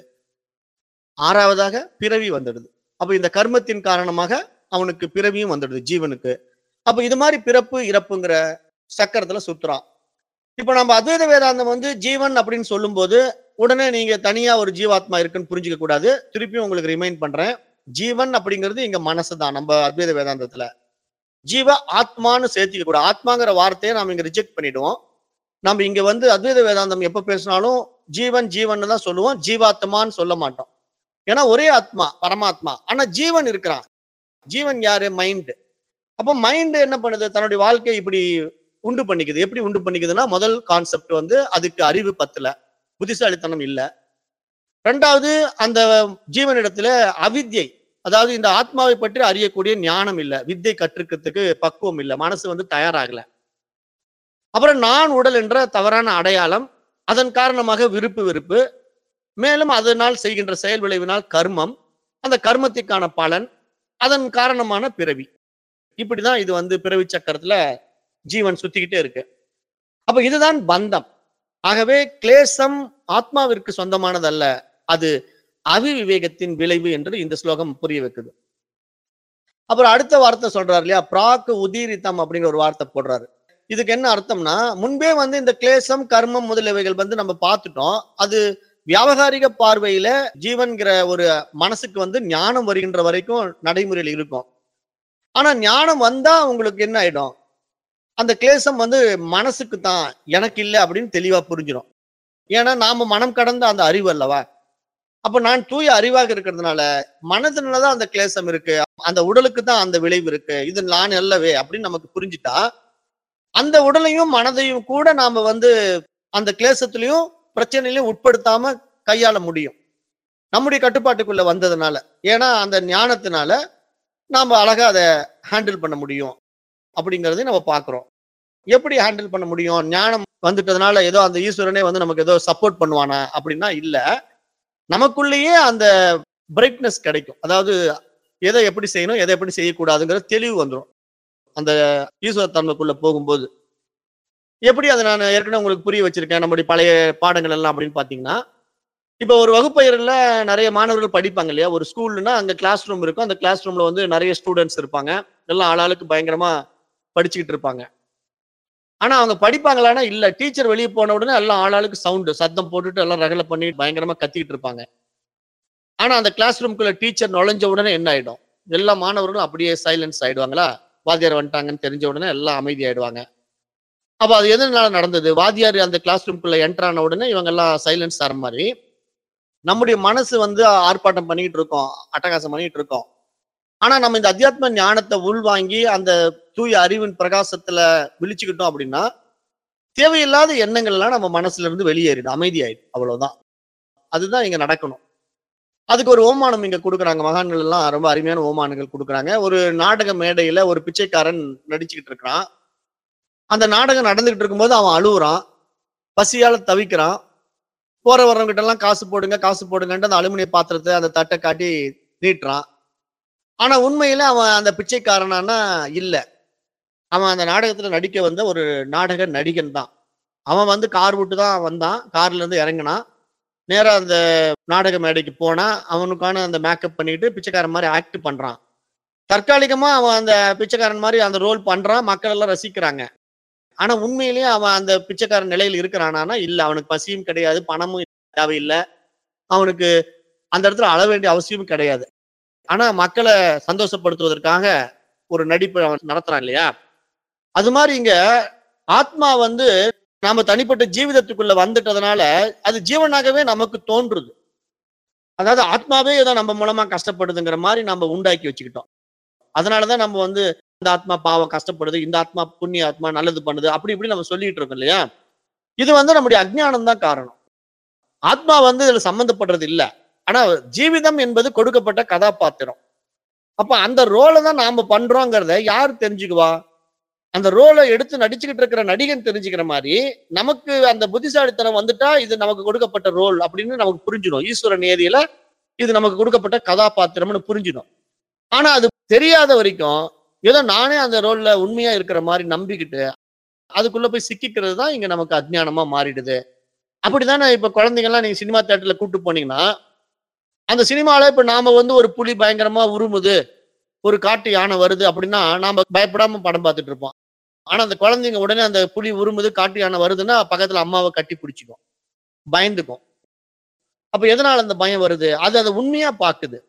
ஆறாவதாக பிறவி வந்துடுது. அப்ப இந்த கர்மத்தின் காரணமாக அவனுக்கு பிறவியும் வந்துடுது ஜீவனுக்கு. அப்ப இது மாதிரி பிறப்பு இறப்புங்கிற சக்கரத்துல சுத்துறான். இப்ப நம்ம அத்வைத வேதாந்தம் வந்து ஜீவன் அப்படின்னு சொல்லும் போது உடனே நீங்க தனியா ஒரு ஜீவாத்மா இருக்குன்னு புரிஞ்சுக்க கூடாது. திருப்பியும் உங்களுக்கு ரிமைண்ட் பண்றேன், ஜீவன் அப்படிங்கிறது இங்க மனசுதான். நம்ம அத்வைத வேதாந்தத்துல ஜீவ ஆத்மான்னு சேர்த்திக்க கூடாது. ஆத்மாங்கிற வார்த்தையை நாம இங்க ரிஜெக்ட் பண்ணிடுவோம். நம்ம இங்க வந்து அத்வைத வேதாந்தம் எப்ப பேசினாலும் ஜீவன் ஜீவன் தான் சொல்லுவோம், ஜீவாத்மான்னு சொல்ல மாட்டோம். ஏன்னா ஒரே ஆத்மா பரமாத்மா, ஆனா ஜீவன் இருக்கிறான். ஜீவன் யாரு? மைண்ட். அப்ப மைண்ட் என்ன பண்ணுது? தன்னுடைய வாழ்க்கையை இப்படி உண்டு பண்ணிக்குது. எப்படி உண்டு பண்ணிக்குதுன்னா, முதல் கான்செப்ட் வந்து அதுக்கு அறிவு பத்தல, புத்திசாலித்தனம் இல்ல. ரெண்டாவது அந்த ஜீவனிடத்துல அவித்யை, அதாவது இந்த ஆத்மாவை பற்றி அறியக்கூடிய ஞானம் இல்ல, வித்தை கற்றுக்கிறதுக்கு பக்குவம் இல்ல, மனசு வந்து தயாராகல. அப்புறம் நான் உடல் என்ற தவறான அடையாளம், அதன் காரணமாக விருப்பு வெறுப்பு, மேலும் அதனால் செய்கின்ற செயல் விளைவினால் கர்மம், அந்த கர்மத்திற்கான பலன், அதன் காரணமான பிறவி. இப்படிதான் இது வந்து பிறவி சக்கரத்துல ஜீவன் சுத்திக்கிட்டே இருக்கு. அப்ப இதுதான் பந்தம். ஆகவே கிளேசம் ஆத்மாவிற்கு சொந்தமானதல்ல, அது அவிவிவேகத்தின் விளைவு என்று இந்த ஸ்லோகம் புரிய வைக்குது. அப்புறம் அடுத்த வார்த்தை சொல்றாரு இல்லையா, பிராக்கு உதீரித்தம் அப்படிங்கிற ஒரு வார்த்தை போடுறாரு. இதுக்கு என்ன அர்த்தம்னா, முன்பே வந்து இந்த கிளேசம் கர்மம் முதலியவைகள் வந்து நம்ம பார்த்துட்டோம். அது வியாபகாரிக பார்வையில ஜீவன்கிற ஒரு மனசுக்கு வந்து ஞானம் வருகின்ற வரைக்கும் நடைமுறையில் இருக்கும். ஆனா ஞானம் வந்தா உங்களுக்கு என்ன ஆயிடும்? அந்த கிளேசம் வந்து மனசுக்கு தான், எனக்கு இல்லை அப்படின்னு தெளிவா புரிஞ்சிடும். ஏன்னா நாம மனம் கடந்த அந்த அறிவு அல்லவா. அப்ப நான் தூய அறிவாக இருக்கிறதுனால மனதினாலதான் அந்த கிளேசம் இருக்கு, அந்த உடலுக்கு தான் அந்த விளைவு இருக்கு, இது நான் அல்லவே அப்படின்னு நமக்கு புரிஞ்சுட்டா அந்த உடலையும் மனதையும் கூட நாம வந்து அந்த கிளேசத்திலையும் பிரச்சனையிலையும் உட்படுத்தாம கையாள முடியும், நம்முடைய கட்டுப்பாட்டுக்குள்ள வந்ததுனால. ஏன்னா அந்த ஞானத்தினால நாம அழகா அதை ஹேண்டில் பண்ண முடியும் அப்படிங்கறதையும் நம்ம பாக்குறோம். எப்படி ஹேண்டில் பண்ண முடியும்? ஞானம் வந்துட்டதுனால ஏதோ அந்த ஈஸ்வரனே வந்து நமக்கு ஏதோ சப்போர்ட் பண்ணுவானா அப்படின்னா இல்ல. நமக்குள்ளேயே அந்த பிரைட்னஸ் கிடைக்கும். அதாவது எதை எப்படி செய்யணும், எதை எப்படி செய்யக்கூடாதுங்கிற தெளிவு வந்துடும் அந்த ஈஸ்வர தன்மைக்குள்ள போகும்போது. எப்படி அதை நான் ஏற்கனவே உங்களுக்கு புரிய வச்சிருக்கேன் நம்முடைய பழைய பாடங்கள் எல்லாம் அப்படின்னு பாத்தீங்கன்னா, இப்ப ஒரு வகுப்பறையில நிறைய மாணவர்கள் படிப்பாங்க இல்லையா? ஒரு ஸ்கூல்னா அங்க கிளாஸ் ரூம் இருக்கும். அந்த கிளாஸ் ரூம்ல வந்து நிறைய ஸ்டூடெண்ட்ஸ் இருப்பாங்க. எல்லாம் ஆளாளுக்கு பயங்கரமா படிச்சுக்கிட்டு இருப்பாங்க. ஆனா அவங்க படிப்பாங்களான்னா இல்ல. டீச்சர் வெளியே போன உடனே எல்லாம் ஆளாளுக்கு சவுண்ட் சத்தம் போட்டுட்டு எல்லாம் ரகலை பண்ணி பயங்கரமா கத்திக்கிட்டு இருப்பாங்க. ஆனா அந்த கிளாஸ் ரூம்குள்ள டீச்சர் நுழைஞ்ச உடனே என்ன ஆயிடும்? எல்லா மாணவர்களும் அப்படியே சைலன்ஸ் ஆயிடுவாங்களா? வாத்தியார் வந்துட்டாங்கன்னு தெரிஞ்ச உடனே எல்லாம் அமைதி ஆயிடுவாங்க. அப்ப அது எதனால நடந்தது? வாத்தியார் அந்த கிளாஸ் ரூம்குள்ள என்டர் ஆன உடனே இவங்க எல்லாம் சைலன்ஸ் ஆற மாதிரி நம்முடைய மனசு வந்து ஆர்ப்பாட்டம் பண்ணிட்டு இருக்கோம், அட்டகாசம் பண்ணிட்டு இருக்கோம். ஆனா நம்ம இந்த அத்தியாத்ம ஞானத்தை உள்வாங்கி அந்த தூய அறிவின் பிரகாசத்துல விழிச்சுக்கிட்டோம் அப்படின்னா தேவையில்லாத எண்ணங்கள் எல்லாம் நம்ம மனசுல இருந்து வெளியேறிடும், அமைதியாயிடும். அவ்வளவுதான். அதுதான் இங்க நடக்கணும். அதுக்கு ஒரு ஓமானம் இங்க கொடுக்குறாங்க. மகான்கள் எல்லாம் ரொம்ப அருமையான ஓமானங்கள் கொடுக்குறாங்க. ஒரு நாடக மேடையில ஒரு பிச்சைக்காரன் நடிச்சுக்கிட்டு இருக்கிறான். அந்த நாடகம் நடந்துகிட்டு இருக்கும்போது அவன் அழுவுறான், பசியால தவிக்கிறான். போற வர்றவங்க கிட்ட எல்லாம் காசு போடுங்க காசு போடுங்கன்ட்டு அந்த அலுமினிய பாத்திரத்தை அந்த தட்டை காட்டி நீட்டுறான். ஆனா உண்மையில அவன் அந்த பிச்சைக்காரனானா இல்ல. அவன் அந்த நாடகத்துல நடிக்க வந்த ஒரு நாடக நடிகன் தான். அவன் வந்து கார் விட்டு தான் வந்தான். கார்ல இருந்து இறங்கினான். நேரா அந்த நாடக மேடைக்கு போனா அவனுக்கான அந்த மேக்கப் பண்ணிட்டு பிச்சைக்காரன் மாதிரி ஆக்ட் பண்றான். தற்காலிகமா அவன் அந்த பிச்சைக்காரன் மாதிரி அந்த ரோல் பண்றான். மக்கள் எல்லாம் ரசிக்கிறாங்க. ஆனா உண்மையிலேயே அவன் அந்த பிச்சைக்காரன் நிலையில் இருக்கிறானா இல்ல. அவனுக்கு பசியும் கிடையாது, பணமும் தேவையில்லை. அவனுக்கு அந்த இடத்துல அழ வேண்டிய அவசியமும் கிடையாது. ஆனா மக்களை சந்தோஷப்படுத்துவதற்காக ஒரு நடிப்பை அவன் நடத்துறான் இல்லையா? அது மாதிரி இங்க ஆத்மா வந்து நாம தனிப்பட்ட ஜீவிதத்துக்குள்ள வந்துட்டதுனால அது ஜீவனாகவே நமக்கு தோன்றுது. அதாவது ஆத்மாவே ஏதோ நம்ம மூலமா கஷ்டப்படுதுங்கிற மாதிரி நம்ம உண்டாக்கி வச்சுக்கிட்டோம். அதனாலதான் நம்ம வந்து இந்த ஆத்மா பாவம் கஷ்டப்படுது, இந்த ஆத்மா புண்ணிய ஆத்மா நல்லது பண்ணுது, அப்படி இப்படி நம்ம சொல்லிட்டு இருக்கோம் இல்லையா? இது வந்து நம்முடைய அஜ்ஞானம் தான் காரணம். ஆத்மா வந்து இதுல சம்பந்தப்படுறது இல்ல. ஆனா ஜீவிதம் என்பது கொடுக்கப்பட்ட கதாபாத்திரம். அப்ப அந்த ரோலை தான் நாம பண்றோங்கிறத யாரு தெரிஞ்சுக்குவா? அந்த ரோலை எடுத்து நடிச்சுக்கிட்டு இருக்கிற நடிகன் தெரிஞ்சுக்கிற மாதிரி நமக்கு அந்த புத்திசாலித்தனம் வந்துட்டா இது நமக்கு கொடுக்கப்பட்ட ரோல் அப்படின்னு நமக்கு புரிஞ்சிடும். ஈஸ்வர நியதியில இது நமக்கு கொடுக்கப்பட்ட கதாபாத்திரம்னு புரிஞ்சிடும். ஆனா அது தெரியாத வரைக்கும் ஏதோ நானே அந்த ரோல்ல உண்மையா இருக்கிற மாதிரி நம்பிக்கிட்டு அதுக்குள்ள போய் சிக்கிக்கிறது தான் இங்க நமக்கு அஜ்ஞானமா மாறிடுது. அப்படித்தானே இப்ப குழந்தைங்க எல்லாம் நீங்க சினிமா தியேட்டர்ல கூட்டு போனீங்கன்னா அந்த சினிமால இப்ப நாம வந்து ஒரு புலி பயங்கரமா உருமுது, ஒரு காட்டு யானை வருது அப்படின்னா நாம பயப்படாம படம் பார்த்துட்டு இருப்போம். ஆனா அந்த குழந்தைங்க உடனே அந்த புலி உருமுது, காட்டு யானை வருதுன்னா பக்கத்துல அம்மாவை கட்டி பிடிச்சிக்கும், பயந்துக்கும். அப்ப எதனால அந்த பயம் வருது? அது அதை உண்மையா பாக்குது.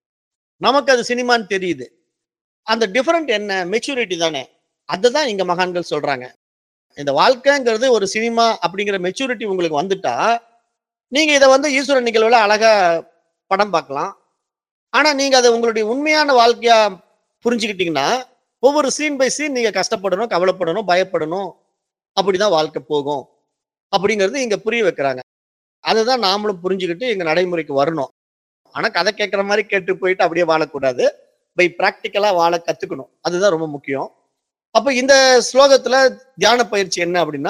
நமக்கு அது சினிமான்னு தெரியுது. அந்த டிஃபரெண்ட் என்ன? மெச்சூரிட்டி தானே. அதுதான் இங்க மகான்கள் சொல்றாங்க. இந்த வாழ்க்கைங்கிறது ஒரு சினிமா அப்படிங்கிற மெச்சூரிட்டி உங்களுக்கு வந்துட்டா நீங்க இதை வந்து ஈஸ்வர நிகழ்வுல அழகா படம் பார்க்கலாம். ஆனா நீங்க அதை உங்களுடைய உண்மையான வாழ்க்கையா புரிஞ்சுக்கிட்டீங்கன்னா ஒவ்வொரு சீன் பை சீன் நீங்க கஷ்டப்படணும், கவலைப்படணும், பயப்படணும். அப்படிதான் வாழ்க்கை போகும் அப்படிங்கிறது இங்க புரிய வைக்கிறாங்க. அதுதான் நாமளும் புரிஞ்சுக்கிட்டு எங்க நடைமுறைக்கு வரணும். ஆனா கதை கேட்கிற மாதிரி கேட்டு போயிட்டு அப்படியே வாழக்கூடாது. பை பிராக்டிக்கலா வாழ கத்துக்கணும். அதுதான் ரொம்ப முக்கியம். அப்ப இந்த ஸ்லோகத்துல தியான பயிற்சி என்ன அப்படின்னா,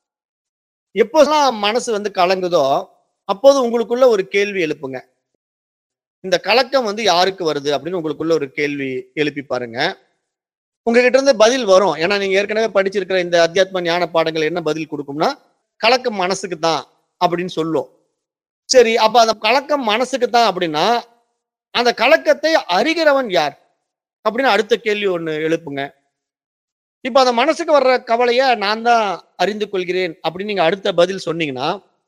எப்போதெல்லாம் மனசு வந்து கலங்குதோ அப்போது உங்களுக்குள்ள ஒரு கேள்வி எழுப்புங்க. இந்த கலக்கம் வந்து யாருக்கு வருது அப்படின்னு உங்களுக்குள்ள ஒரு கேள்வி எழுப்பி பாருங்க. உங்ககிட்ட இருந்து பதில் வரும். ஏன்னா நீங்க ஏற்கனவே படிச்சிருக்கிற இந்த அத்தியாத்ம ஞான பாடங்கள் என்ன பதில் கொடுக்கும்னா, கலக்கம் மனசுக்கு தான் அப்படின்னு சொல்லும். சரி, அப்ப அந்த கலக்கம் மனசுக்கு தான் அப்படின்னா அந்த கலக்கத்தை அறிகிறவன் யார் அப்படின்னு அடுத்த கேள்வி ஒண்ணு எழுப்புங்க. இப்ப அந்த மனசுக்கு வர்ற கவலைய நான் தான் அறிந்து கொள்கிறேன் அப்படின்னு நீங்க அடுத்த பதில் சொன்னீங்கன்னா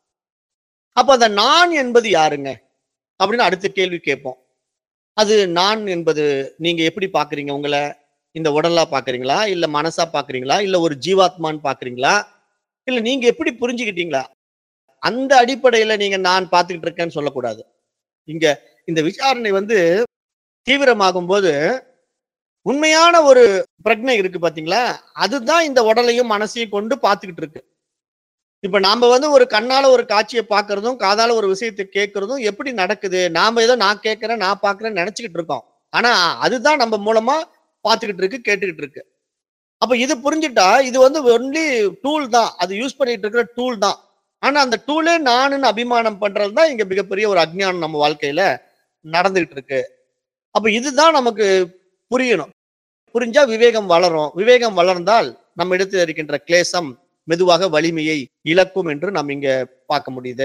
அப்ப அந்த நான் என்பது யாருங்க அப்படின்னு அடுத்த கேள்வி கேட்போம். அது நான் என்பது நீங்க எப்படி பாக்குறீங்க? உங்களை இந்த உடலா பாக்குறீங்களா, இல்ல மனசா பாக்குறீங்களா, இல்ல ஒரு ஜீவாத்மான்னு பாக்குறீங்களா, இல்ல நீங்க எப்படி புரிஞ்சுக்கிட்டீங்களா? அந்த அடிப்படையில நீங்க நான் பார்த்துக்கிட்டு இருக்கேன்னு சொல்லக்கூடாது. இங்க இந்த விசாரணை வந்து தீவிரமாகும் போது உண்மையான ஒரு பிரக்ஞை இருக்கு பாத்தீங்களா? அதுதான் இந்த உடலையும் மனசையும் கொண்டு பார்த்துக்கிட்டு இருக்கு. இப்ப நாம வந்து ஒரு கண்ணால ஒரு காட்சிய பார்க்கிறதும், காதால ஒரு விஷயத்த கேட்கிறதும் எப்படி நடக்குது? நாம ஏதோ நான் கேட்கிறேன், நான் பார்க்கிறேன்னு நெனச்சுக்கிட்டு இருக்கோம். ஆனா அதுதான் நம்ம மூலமா பார்த்துக்கிட்டு இருக்கு, கேட்டுக்கிட்டு இருக்கு. அப்ப இது புரிஞ்சுட்டா, இது வந்து ஒன்லி டூல் தான். அது யூஸ் பண்ணிட்டு இருக்கிற டூல் தான். ஆனா அந்த டூலே நானுன்னு அபிமானம் பண்றது தான் இங்க மிகப்பெரிய ஒரு அஞ்ஞானம் நம்ம வாழ்க்கையில நடந்துகிட்டு இருக்கு. அப்ப இதுதான் நமக்கு புரியணும். புரிஞ்சா விவேகம் வளரும். விவேகம் வளர்ந்தால் நம்மிடத்தில் இருக்கின்ற கிளேசம் மெதுவாக வலிமையை இழக்கும் என்று நாம் இங்க பார்க்க முடியுது.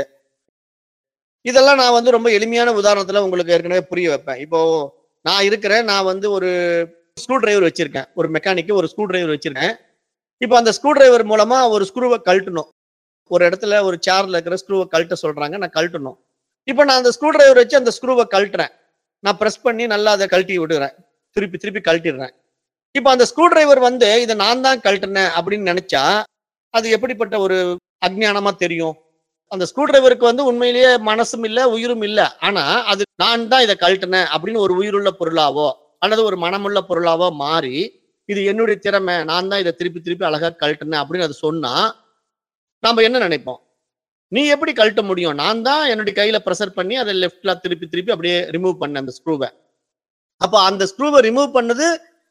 இதெல்லாம் நான் வந்து ரொம்ப எளிமையான உதாரணத்துல உங்களுக்கு ஏற்கனவே புரிய வைப்பேன். இப்போ நான் இருக்கிறேன். நான் வந்து ஒரு ஸ்க்ரூ டிரைவர் வச்சிருக்கேன். ஒரு மெக்கானிக் ஒரு ஸ்க்ரூ டிரைவர் வச்சிருக்கேன். இப்ப அந்த ஸ்க்ரூ டிரைவர் மூலமா ஒரு ஸ்க்ரூவ கழட்டணும். ஒரு இடத்துல ஒரு சேர்ல இருக்கிற ஸ்க்ரூவ கழட்ட சொல்றாங்க. நான் கழட்டணும். இப்ப நான் அந்த ஸ்க்ரூ டிரைவர் வச்சு அந்த ஸ்க்ரூவ கழட்டுறேன். நான் பிரஸ் பண்ணி நல்லா அத கழட்டி விடுறேன். திருப்பி திருப்பி கழட்டிடுறேன். இப்ப அந்த ஸ்க்ரூ டிரைவர் வந்து இத நான் தான் கழட்டுனேன் அப்படின்னு நெனச்சா, அது எப்படிப்பட்ட ஒரு அஞ்ஞானமா தெரியும்? அந்த ஸ்க்ரூ டிரைவருக்கு வந்து உண்மையிலேயே மனசும் இல்ல, உயிரும் இல்ல. ஆனா அது நான் தான் இத கழட்டுனேன் அப்படின்னு ஒரு உயிருள்ள பொருளாவோ, அல்லது ஒரு மனமுள்ள பொருளாவோ மாறி, இது என்னுடைய திறமை. நான் தான் இத திருப்பி திருப்பி அழகா கழட்டுனேன் அப்படின்னு அது சொன்னா, நாம என்ன நினைப்போம்? நீ எப்படி கழட்ட முடியும்? நான் தான் என்னுடைய கையில பிரஷர் பண்ணி அத லெஃப்ட்ல திருப்பி திருப்பி அப்படியே ரிமூவ் பண்ணேன் அந்த ஸ்க்ரூவ. அப்ப அந்த ஸ்க்ரூவ ரிமூவ் பண்ணது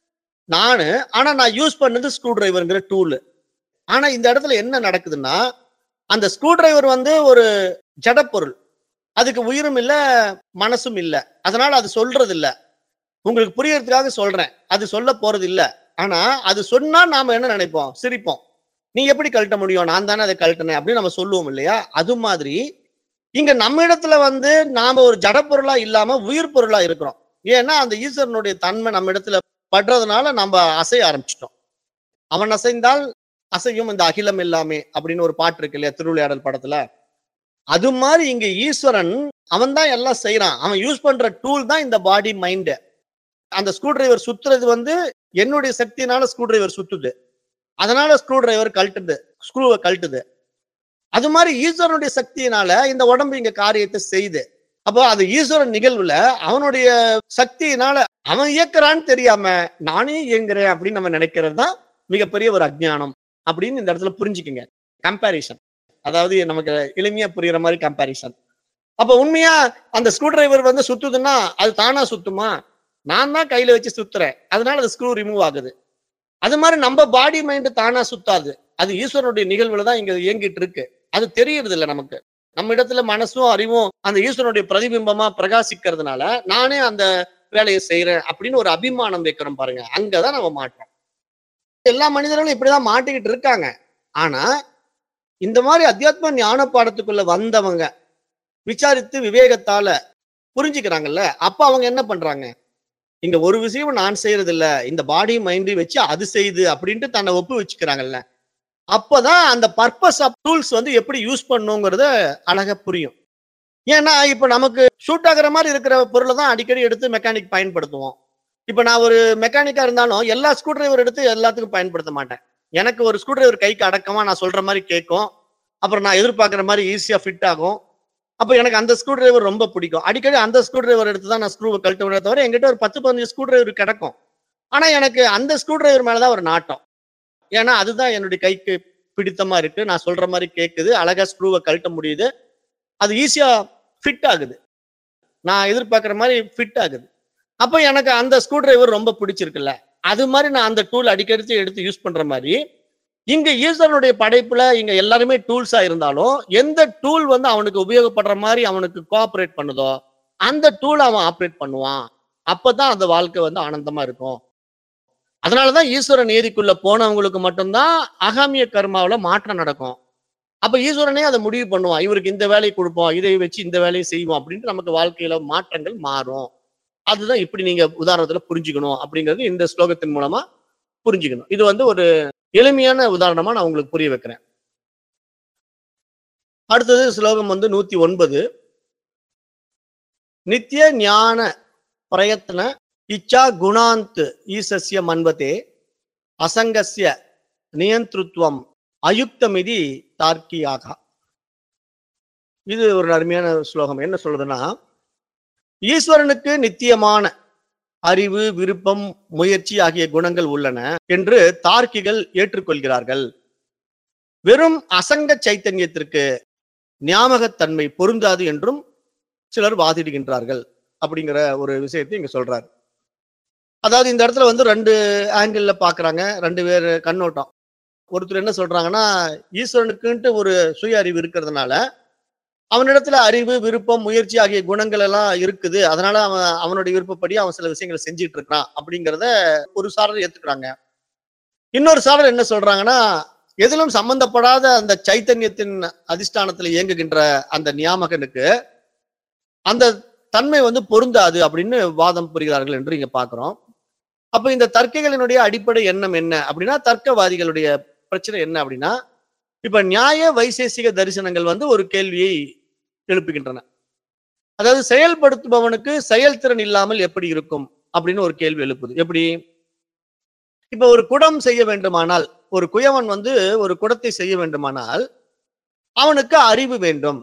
நானு. ஆனா நான் யூஸ் பண்ணது ஸ்க்ரூ டிரைவர்ங்கிற டூல். ஆனா இந்த இடத்துல என்ன நடக்குதுன்னா, அந்த ஸ்க்ரூ டிரைவர் வந்து ஒரு ஜடப்பொருள். அதுக்கு உயிரும் இல்ல, மனசும் இல்ல. அதனால அது சொல்றது இல்ல. உங்களுக்கு புரியறதுக்காக சொல்றேன். அது சொல்லப் போறது இல்ல. ஆனா அது சொன்னா நாம என்ன நினைப்போம்? சிரிப்போம். நீ எப்படி கழட்ட முடியும்? நான் தானே அத கழட்டுனேன் அப்படின்னு நம்ம சொல்லுவோம் இல்லையா? அது மாதிரி இங்க நம்ம இடத்துல வந்து நாம ஒரு ஜடப்பொருளா இல்லாம உயிர் பொருளா இருக்கிறோம். ஏன்னா அந்த ஈஸ்வரனுடைய தன்மை நம்ம இடத்துல படுறதுனால நம்ம அசைய ஆரம்பிச்சுட்டோம். அவன் அசைந்தால் அசையும் இந்த அகிலம் எல்லாமே அப்படின்னு ஒரு பாட்டு இருக்கு இல்லையா? திருவிளையாடல் படத்துல. அது மாரி இங்க ஈஸ்வரன் அவன் தான் எல்லாம் செய்றான். அவன் யூஸ் பண்ற டூல் தான் இந்த பாடி, மைண்ட். அந்த ஸ்க்ரூ டிரைவர் சுத்துறது வந்து என்னுடைய சக்தியினால ஸ்க்ரூ டிரைவர் சுத்துது. அதனால ஸ்க்ரூ டிரைவர் கழட்டுது. ஸ்க்ரூவ கழட்டுது. அது மாரி ஈஸ்வரனுடைய சக்தியினால இந்த உடம்பு இங்க காரியத்தை செய்யுது. அப்போ அது ஈஸ்வரன் நிகழ்வுல அவனுடைய சக்தியினால அவன் இயக்குறான்னு தெரியாம நானே இயங்குறேன் அப்படின்னு நம்ம நினைக்கிறது தான் மிகப்பெரிய ஒரு அஞ்ஞானம் அப்படின்னு இந்த இடத்துல புரிஞ்சுக்குங்க. கம்பேரிசன். அதாவது நமக்கு எளிமையா புரியுற மாதிரி கம்பேரிசன். அப்ப உண்மையா அந்த ஸ்க்ரூ டிரைவர் வந்து சுத்துதுன்னா அது தானா சுத்துமா? நான் தான் கையில வச்சு சுத்துறேன். அதனால அது ஸ்க்ரூ ரிமூவ் ஆகுது. அது மாதிரி நம்ம பாடி மைண்ட் தானா சுத்தாது. அது ஈஸ்வரனுடைய நிகழ்வுல தான் இங்க இயங்கிட்டு இருக்கு. அது தெரியறது இல்ல நமக்கு. நம்ம இடத்துல மனசும் அறிவும் அந்த ஈஸ்வரனுடைய பிரதிபிம்பமா பிரகாசிக்கிறதுனால நானே அந்த வேலையை செய்யறேன் அப்படின்னு ஒரு அபிமானம் வைக்கிறோம் பாருங்க. அங்கதான் நம்ம மாட்டோம். எல்லா மனிதர்களும் இப்படிதான் மாட்டிக்கிட்டு இருக்காங்க. ஆனா இந்த மாதிரி அத்தியாத்ம ஞான பாடத்துக்குள்ள வந்தவங்க விசாரித்து விவேகத்தால புரிஞ்சுக்கிறாங்கல்ல, அப்ப அவங்க என்ன பண்றாங்க? இங்க ஒரு விஷயம் நான் செய்யறது இல்ல. இந்த பாடி மைண்ட் வச்சு அது செய்யுது அப்படின்ட்டு தன்னை ஒப்பு வச்சுக்கிறாங்கல்ல. அப்பதான் அந்த பர்பஸ் ஆஃப் டூல்ஸ் வந்து எப்படி யூஸ் பண்ணணுங்கிறத அழகா புரியும். ஏன்னா இப்ப நமக்கு ஷூட் ஆகுற மாதிரி இருக்கிற பொருளை தான் அடிக்கடி எடுத்து மெக்கானிக் பயன்படுத்துவோம். இப்ப நான் ஒரு மெக்கானிக்கா இருந்தாலும் எல்லா ஸ்க்ரூ டிரைவர் எடுத்து எல்லாத்துக்கும் பயன்படுத்த மாட்டேன். எனக்கு ஒரு ஸ்க்ரூ டிரைவர் கைக்கு அடக்கமா நான் சொல்ற மாதிரி கேட்கும். அப்புறம் நான் எதிர்பார்க்கிற மாதிரி ஈஸியா ஃபிட் ஆகும். அப்ப எனக்கு அந்த ஸ்க்ரூ டிரைவர் ரொம்ப பிடிக்கும். அடிக்கடி அந்த ஸ்க்ரூ டிரைவர் எடுத்து தான் நான் ஸ்க்ரூவை கழட்டுவேனே தவிர என்கிட்ட ஒரு பத்து, பதினைந்து ஸ்க்ரூ டிரைவர் கிடக்கும். ஆனா எனக்கு அந்த ஸ்க்ரூ டிரைவர் மேலதான் ஒரு நாட்டம். ஏன்னா அதுதான் என்னுடைய கைக்கு பிடித்தமா இருக்கு. நான் சொல்ற மாதிரி கேட்குது. அழகா ஸ்க்ரூவை கழட்ட முடியுது. அது ஈஸியா ஃபிட் ஆகுது. நான் எதிர்பார்க்கிற மாதிரி ஃபிட் ஆகுது. அப்ப எனக்கு அந்த ஸ்க்ரூ டிரைவர் ரொம்ப பிடிச்சிருக்குல்ல. அது மாதிரி நான் அந்த டூல் அடிக்கடி எடுத்து யூஸ் பண்ற மாதிரி இங்க ஈஸ்வரனுடைய படைப்புல இங்க எல்லாருமே டூல்ஸா இருந்தாலும் எந்த டூல் வந்து அவனுக்கு உபயோகப்படுற மாதிரி அவனுக்கு கோஆபரேட் பண்ணுதோ அந்த டூல் அவன் ஆப்ரேட் பண்ணுவான். அப்பதான் அந்த வாழ்க்கை வந்து ஆனந்தமா இருக்கும். அதனாலதான் ஈஸ்வரன் நீதிக்குள்ள போனவங்களுக்கு மட்டும்தான் அகாமிய கர்மாவில மாற்றம் நடக்கும். அப்ப ஈஸ்வரனே அதை முடிவு பண்ணுவான். இவருக்கு இந்த வேலையை கொடுப்போம், இதை வச்சு இந்த வேலையை செய்வோம் அப்படின்ட்டு நமக்கு வாழ்க்கையில மாற்றங்கள் மாறும். அதுதான் இப்படி நீங்க உதாரணத்துல புரிஞ்சுக்கணும் அப்படிங்கிறது இந்த ஸ்லோகத்தின் மூலமா புரிஞ்சுக்கணும். இது வந்து ஒரு எளிமையான உதாரணமா நான் உங்களுக்கு புரிய வைக்கிறேன். அடுத்தது ஸ்லோகம் வந்து நூத்தி ஒன்பது. நித்திய ஞான பிரயத்ன இச்சா குணாந்த் ஈசஸ்ய மன்வதே அசங்கஸ்ய நியந்திருத்வம் அயுக்தமிதி தார்க்கியாக. இது ஒரு அருமையான ஸ்லோகம். என்ன சொல்றதுன்னா, ஈஸ்வரனுக்கு நித்தியமான அறிவு, விருப்பம், முயற்சி ஆகிய குணங்கள் உள்ளன என்று தார்க்கிகள் ஏற்றுக்கொள்கிறார்கள். வெறும் அசங்க சைத்தன்யத்திற்கு ஞாபகத்தன்மை பொருந்தாது என்றும் சிலர் வாதிடுகின்றார்கள் அப்படிங்கிற ஒரு விஷயத்தை இங்க சொல்றாரு. அதாவது இந்த இடத்துல வந்து ரெண்டு ஆங்கிள் பாக்குறாங்க, ரெண்டு பேர் கண்ணோட்டம். ஒருத்தர் என்ன சொல்றாங்கன்னா, ஈஸ்வரனுக்குன்ட்டு ஒரு சுய அறிவு இருக்கிறதுனால அவனிடத்துல அறிவு, விருப்பம், முயற்சி ஆகிய குணங்கள் எல்லாம் இருக்குது. அதனால அவன் அவனுடைய விருப்பப்படி அவன் சில விஷயங்களை செஞ்சுட்டு இருக்கான் அப்படிங்கிறத ஒரு சாரர் ஏத்துக்கிறாங்க. இன்னொரு சாரர் என்ன சொல்றாங்கன்னா, எதிலும் சம்பந்தப்படாத அந்த சைத்தன்யத்தின் அதிஷ்டானத்துல இயங்குகின்ற அந்த நியாமகனுக்கு அந்த தன்மை வந்து பொருந்தாது அப்படின்னு வாதம் புரிகிறார்கள் என்று இங்க பாக்குறோம். அப்ப இந்த தர்க்கிகளினுடைய அடிப்படை எண்ணம் என்ன அப்படின்னா, தர்க்கவாதிகளுடைய பிரச்சனை என்ன அப்படின்னா, இப்ப நியாய வைசேசிக தரிசனங்கள் வந்து ஒரு கேள்வியை எழுப்புகின்றன. அதாவது செயல்படுத்துபவனுக்கு செயல்திறன் இல்லாமல் எப்படி இருக்கும் அப்படின்னு ஒரு கேள்வி எழுப்புது. எப்படி? இப்ப ஒரு குடம் செய்ய வேண்டுமானால், ஒரு குயவன் வந்து ஒரு குடத்தை செய்ய வேண்டுமானால் அவனுக்கு அறிவு வேண்டும்,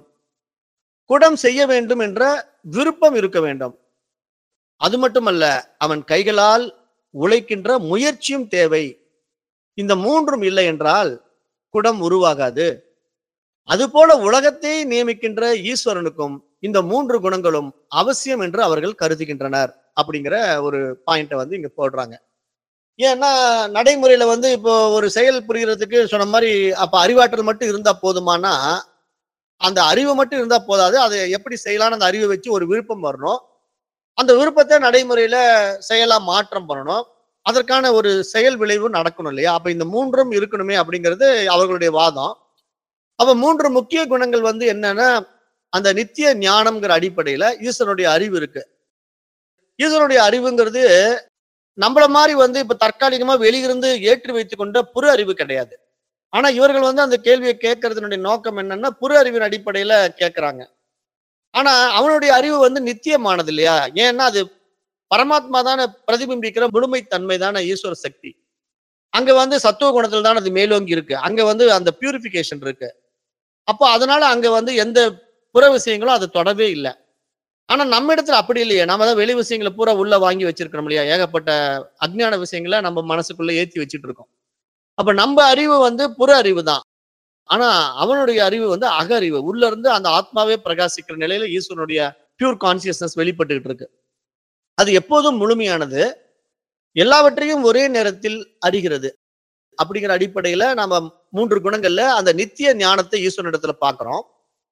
குடம் செய்ய வேண்டும் என்ற விருப்பம் இருக்க வேண்டும். அது மட்டுமல்ல, அவன் கைகளால் உழைக்கின்ற முயற்சியும் தேவை. இந்த மூன்றும் இல்லை என்றால் குடம் உருவாகாது. அதுபோல உலகத்தை நியமிக்கின்ற ஈஸ்வரனுக்கும் இந்த மூன்று குணங்களும் அவசியம் என்று அவர்கள் கருதுகின்றனர் அப்படிங்கிற ஒரு பாயிண்ட வந்து இங்க போடுறாங்க. ஏன்னா நடைமுறையில வந்து இப்போ ஒரு செயல் புரியறதுக்கு சொன்ன மாதிரி அப்ப அறிவாற்றல் மட்டும் இருந்தா போதுமானா, அந்த அறிவு மட்டும் இருந்தா போதாது. அதை எப்படி செய்யலாம்னு அந்த அறிவை வச்சு ஒரு விருப்பம் வரணும். அந்த விருப்பத்தை நடைமுறையில செயலா மாற்றம் பண்ணணும். அதற்கான ஒரு செயல் விளைவு நடக்கணும் இல்லையா? அப்ப இந்த மூன்றும் இருக்கணுமே அப்படிங்கிறது அவர்களுடைய வாதம். அப்ப மூன்று முக்கிய குணங்கள் வந்து என்னன்னா, அந்த நித்திய ஞானம்ங்கிற அடிப்படையில ஈஸ்வரனுடைய அறிவு இருக்கு. ஈஸ்வரனுடைய அறிவுங்கிறது நம்மள மாதிரி வந்து இப்ப தற்காலிகமா வெளியிருந்து ஏற்றி வைத்துக் கொண்ட புற அறிவு கிடையாது. ஆனா இவர்கள் வந்து அந்த கேள்வியை கேட்கறதுனுடைய நோக்கம் என்னன்னா, புற அறிவின் அடிப்படையில கேட்கிறாங்க. ஆனா அவனுடைய அறிவு வந்து நித்தியமானது இல்லையா? ஏன்னா அது பரமாத்மா தானே பிரதிபிம்பிக்கிற முழுமைத்தன்மை தானே ஈஸ்வர சக்தி. அங்க வந்து சத்துவ குணத்துல தானே அது மேலோங்கி இருக்கு. அங்க வந்து அந்த பியூரிபிகேஷன் இருக்கு. அப்போ அதனால அங்க வந்து எந்த புற விஷயங்களும் அது தொடவே இல்லை. ஆனா நம்ம இடத்துல அப்படி இல்லையே. நாம தான் வெளி விஷயங்களை பூரா உள்ள வாங்கி வச்சிருக்கிறோம் இல்லையா? ஏகப்பட்ட அஜ்ஞான விஷயங்களை நம்ம மனசுக்குள்ள ஏத்தி வச்சுட்டு இருக்கோம். அப்ப நம்ம அறிவு வந்து புற அறிவு தான். ஆனா அவனுடைய அறிவு வந்து அக அறிவு. உள்ள இருந்து அந்த ஆத்மாவே பிரகாசிக்கிற நிலையில ஈஸ்வரனுடைய பியூர் கான்சியஸ்னஸ் வெளிப்பட்டுக்கிட்டு இருக்கு. அது எப்போதும் முழுமையானது, எல்லாவற்றையும் ஒரே நேரத்தில் அறிகிறது. அப்படிங்கிற அடிப்படையில நாம மூன்று குணங்கள்ல அந்த நித்திய ஞானத்தை ஈஸ்வரனிடத்துல பார்க்கிறோம்.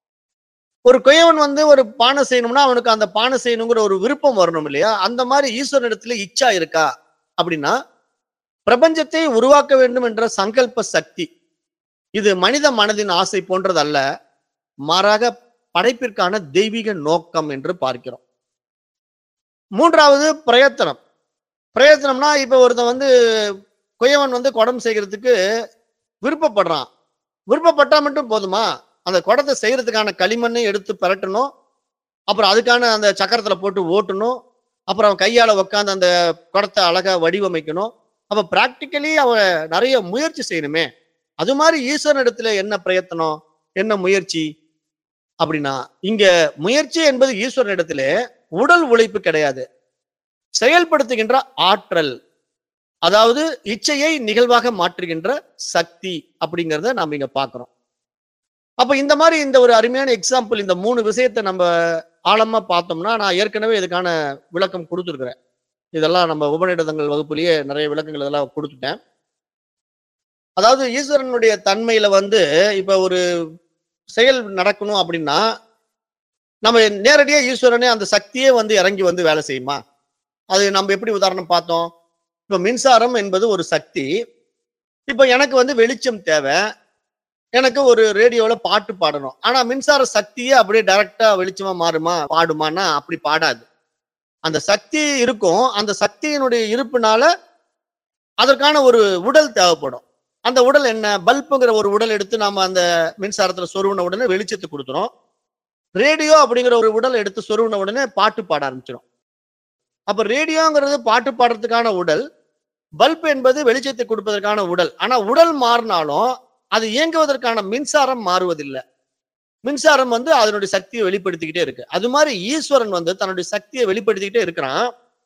ஒரு குயவன் வந்து ஒரு பானை செய்யணும்னா அவனுக்கு அந்த பானை செய்யணுங்கிற ஒரு விருப்பம் வரணும் இல்லையா? அந்த மாதிரி ஈஸ்வரனிடத்துல இச்சா இருக்கா அப்படின்னா, பிரபஞ்சத்தை உருவாக்க வேண்டும் என்ற சங்கல்ப சக்தி, இது மனித மனதின் ஆசை போன்றதல்ல, மாறாக படைப்பிற்கான தெய்வீக நோக்கம் என்று பார்க்கிறோம். மூன்றாவது பிரயத்தனம். பிரயத்தனம்னா இப்ப ஒருத்தன் வந்து குயவன் வந்து குடம் செய்கிறதுக்கு விருப்பப்படுறான். விருப்பப்பட்டா மட்டும் போதுமா? அந்த குடத்தை செய்யறதுக்கான களிமண்ணை எடுத்து பெரட்டணும். அப்புறம் அதுக்கான அந்த சக்கரத்துல போட்டு ஓட்டணும். அப்புறம் அவன் கையால உட்காந்து அந்த குடத்தை அழகா வடிவமைக்கணும். அப்ப பிராக்டிக்கலி அவன் நிறைய முயற்சி செய்யணுமே. அது மாதிரி ஈஸ்வரனிடத்துல என்ன பிரயத்தனம், என்ன முயற்சி அப்படின்னா, இங்க முயற்சி என்பது ஈஸ்வரனிடத்திலே உடல் உழைப்பு கிடையாது, செயல்படுத்துகின்ற ஆற்றல். அதாவது இச்சையை நிகழ்வாக மாற்றுகின்ற சக்தி அப்படிங்கிறத நாம இங்க பார்க்கிறோம். அப்ப இந்த மாதிரி இந்த ஒரு அருமையான எக்ஸாம்பிள், இந்த மூணு விஷயத்தை நம்ம ஆழமா பார்த்தோம்னா, நான் ஏற்கனவே இதுக்கான விளக்கம் கொடுத்துருக்கிறேன். இதெல்லாம் நம்ம உபநிடதங்கள் வகுப்புலயே நிறைய விளக்கங்கள் இதெல்லாம் கொடுத்துட்டேன். அதாவது ஈஸ்வரனுடைய தன்மையில வந்து இப்ப ஒரு செயல் நடக்கணும் அப்படின்னா, நம்ம நேரடியா ஈஸ்வரனே அந்த சக்தியே வந்து இறங்கி வந்து வேலை செய்யுமா? அது நம்ம எப்படி உதாரணம் பார்த்தோம்? இப்ப மின்சாரம் என்பது ஒரு சக்தி. இப்ப எனக்கு வந்து வெளிச்சம் தேவை, எனக்கு ஒரு ரேடியோல பாட்டு பாடணும். ஆனா மின்சார சக்தியே அப்படியே டைரக்டா வெளிச்சமா மாறுமா, பாடுமானா? அப்படி பாடாது. அந்த சக்தி இருக்கும். அந்த சக்தியினுடைய இருப்புனால அதற்கான ஒரு உடல் தேவைப்படும். அந்த உடல் என்ன? பல்புங்கிற ஒரு உடல் எடுத்து நாம அந்த மின்சாரத்துல சொருவின உடனே வெளிச்சத்தை கொடுத்துரும். ரேடியோ அப்படிங்கிற ஒரு உடல் எடுத்து சொருவின உடனே பாட்டு பாட ஆரம்பிச்சிடும். அப்ப ரேடியோங்கிறது பாட்டு பாடுறதுக்கான உடல், பல்ப் என்பது வெளிச்சத்தை கொடுப்பதற்கான உடல். ஆனா உடல் மாறினாலும் அது இயங்குவதற்கான மின்சாரம் மாறுவதில்லை. மின்சாரம் வந்து அதனுடைய சக்தியை வெளிப்படுத்திக்கிட்டே இருக்கு. அது மாதிரி ஈஸ்வரன் வந்து தன்னுடைய சக்தியை வெளிப்படுத்திக்கிட்டே இருக்கிறான்.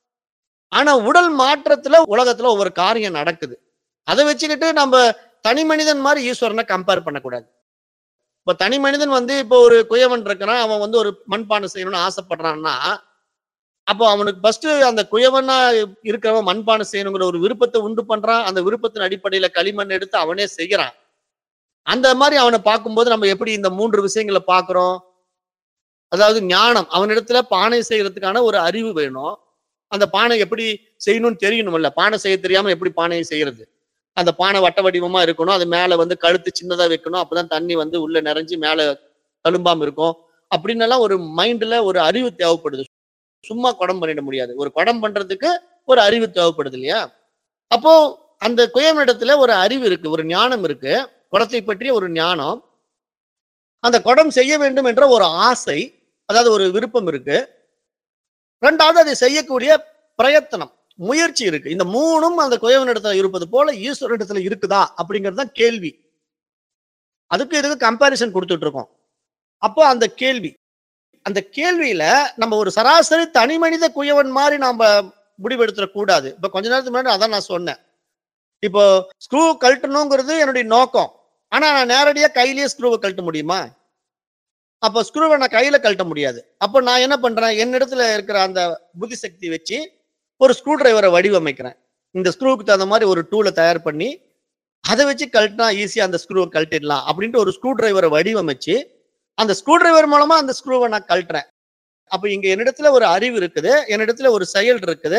ஆனா உடல் மாற்றத்துல உலகத்துல ஒவ்வொரு காரியம் நடக்குது. அதை வச்சுக்கிட்டு நம்ம தனி மனிதன் மாதிரி ஈஸ்வரனை கம்பேர் பண்ணக்கூடாது. இப்ப தனி மனிதன் வந்து இப்போ ஒரு குயவன் இருக்கிறான், அவன் வந்து ஒரு மண்பானை செய்யணும்னு ஆசைப்படுறான்னா, அப்போ அவனுக்கு ஃபர்ஸ்ட் அந்த குயவனா இருக்கிறவன் மண்பானை செய்யணுங்கிற ஒரு விருப்பத்தை உண்டு பண்றான். அந்த விருப்பத்தின் அடிப்படையில களிமண் எடுத்து அவனே செய்யறான். அந்த மாதிரி அவனை பார்க்கும்போது நம்ம எப்படி இந்த மூன்று விஷயங்களை பார்க்கிறோம்? அதாவது ஞானம், அவனிடத்துல பானை செய்யறதுக்கான ஒரு அறிவு வேணும். அந்த பானை எப்படி செய்யணும்னு தெரியணும்ல. பானை செய்ய தெரியாம எப்படி பானையை செய்யறது? அந்த பானை வட்ட வடிவமா இருக்கணும். அது மேல வந்து கழுத்து சின்னதா வைக்கணும். அப்பதான் தண்ணி வந்து உள்ள நிறைஞ்சு மேல தழும்பாம இருக்கும். அப்படின்னு எல்லாம் ஒரு மைண்ட்ல ஒரு அறிவு தேவைப்படுது. சும்மா குடம் பண்ணிட முடியாது. ஒரு குடம் பண்றதுக்கு ஒரு அறிவு தேவைப்படுது இல்லையா? அப்போ அந்த குயவனிடத்துல ஒரு அறிவு இருக்கு, ஒரு ஞானம் இருக்கு. குடத்தை பற்றிய ஒரு ஞானம். அந்த குடம் செய்ய வேண்டும் என்ற ஒரு ஆசை, அதாவது ஒரு விருப்பம் இருக்கு. இரண்டாவது அதை செய்யக்கூடிய பிரயத்தனம், முயற்சி இருக்கு. இந்த மூணும் அந்த குயவனிடத்துல இருப்பது போல ஈஸ்வரனிடத்துல இருக்குதா அப்படிங்கிறது தான் கேள்வி. அதுக்கு இதுக்கு கம்பாரிசன் கொடுத்துட்டு இருக்கோம். அப்போ அந்த கேள்வி, அந்த கேள்வியில நம்ம ஒரு சராசரி தனி மனித குயவன் மாதிரி நாம முடிவெடுத்துட கூடாது. இப்ப கொஞ்ச நேரத்துக்கு முன்னாடி அதான் நான் சொன்னேன். இப்போ ஸ்க்ரூ கழட்டணுங்கிறது என்னுடைய நோக்கம். ஆனா நான் நேரடியா கையிலேயே ஸ்க்ரூவை கழட்ட முடியுமா? அப்போ ஸ்க்ரூவை நான் கையில கழட்ட முடியாது. அப்போ நான் என்ன பண்றேன்? என்னிடத்துல இருக்கிற அந்த புத்தி சக்தி வச்சு ஒரு ஸ்க்ரூ டிரைவரை வடிவமைக்கிறேன். இந்த ஸ்க்ரூவுக்கு தகுந்த மாதிரி ஒரு டூலை தயார் பண்ணி அதை வச்சு கழட்டினா ஈஸியா அந்த ஸ்க்ரூவை கழட்டிடலாம் அப்படின்ட்டு ஒரு ஸ்க்ரூ டிரைவரை வடிவமைச்சு அந்த ஸ்க்ரூ டிரைவர் மூலமா அந்த ஸ்க்ரூவை நான் கழட்டுறேன். அப்ப இங்க என்னிடத்துல ஒரு அறிவு இருக்குது, என்னிடத்துல ஒரு செயல் இருக்குது.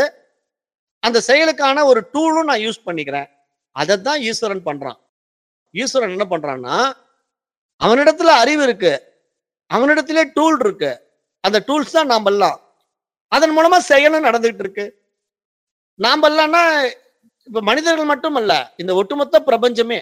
அந்த செயலுக்கான ஒரு டூலும் நான் யூஸ் பண்ணிக்கிறேன். அதைத்தான் ஈஸ்வரன் பண்றான். ஈஸ்வரன் என்ன பண்றான்னா, அவனிடத்துல அறிவு இருக்கு, அவனிடத்திலே டூல் இருக்கு. அந்த டூல்ஸ் தான் நாமெல்லாம். அதன் மூலமா செயலும் நடந்துகிட்டு இருக்கு. நாமெல்லாம்னா இப்ப மனிதர்கள் மட்டும் அல்ல, இந்த ஒட்டுமொத்த பிரபஞ்சமே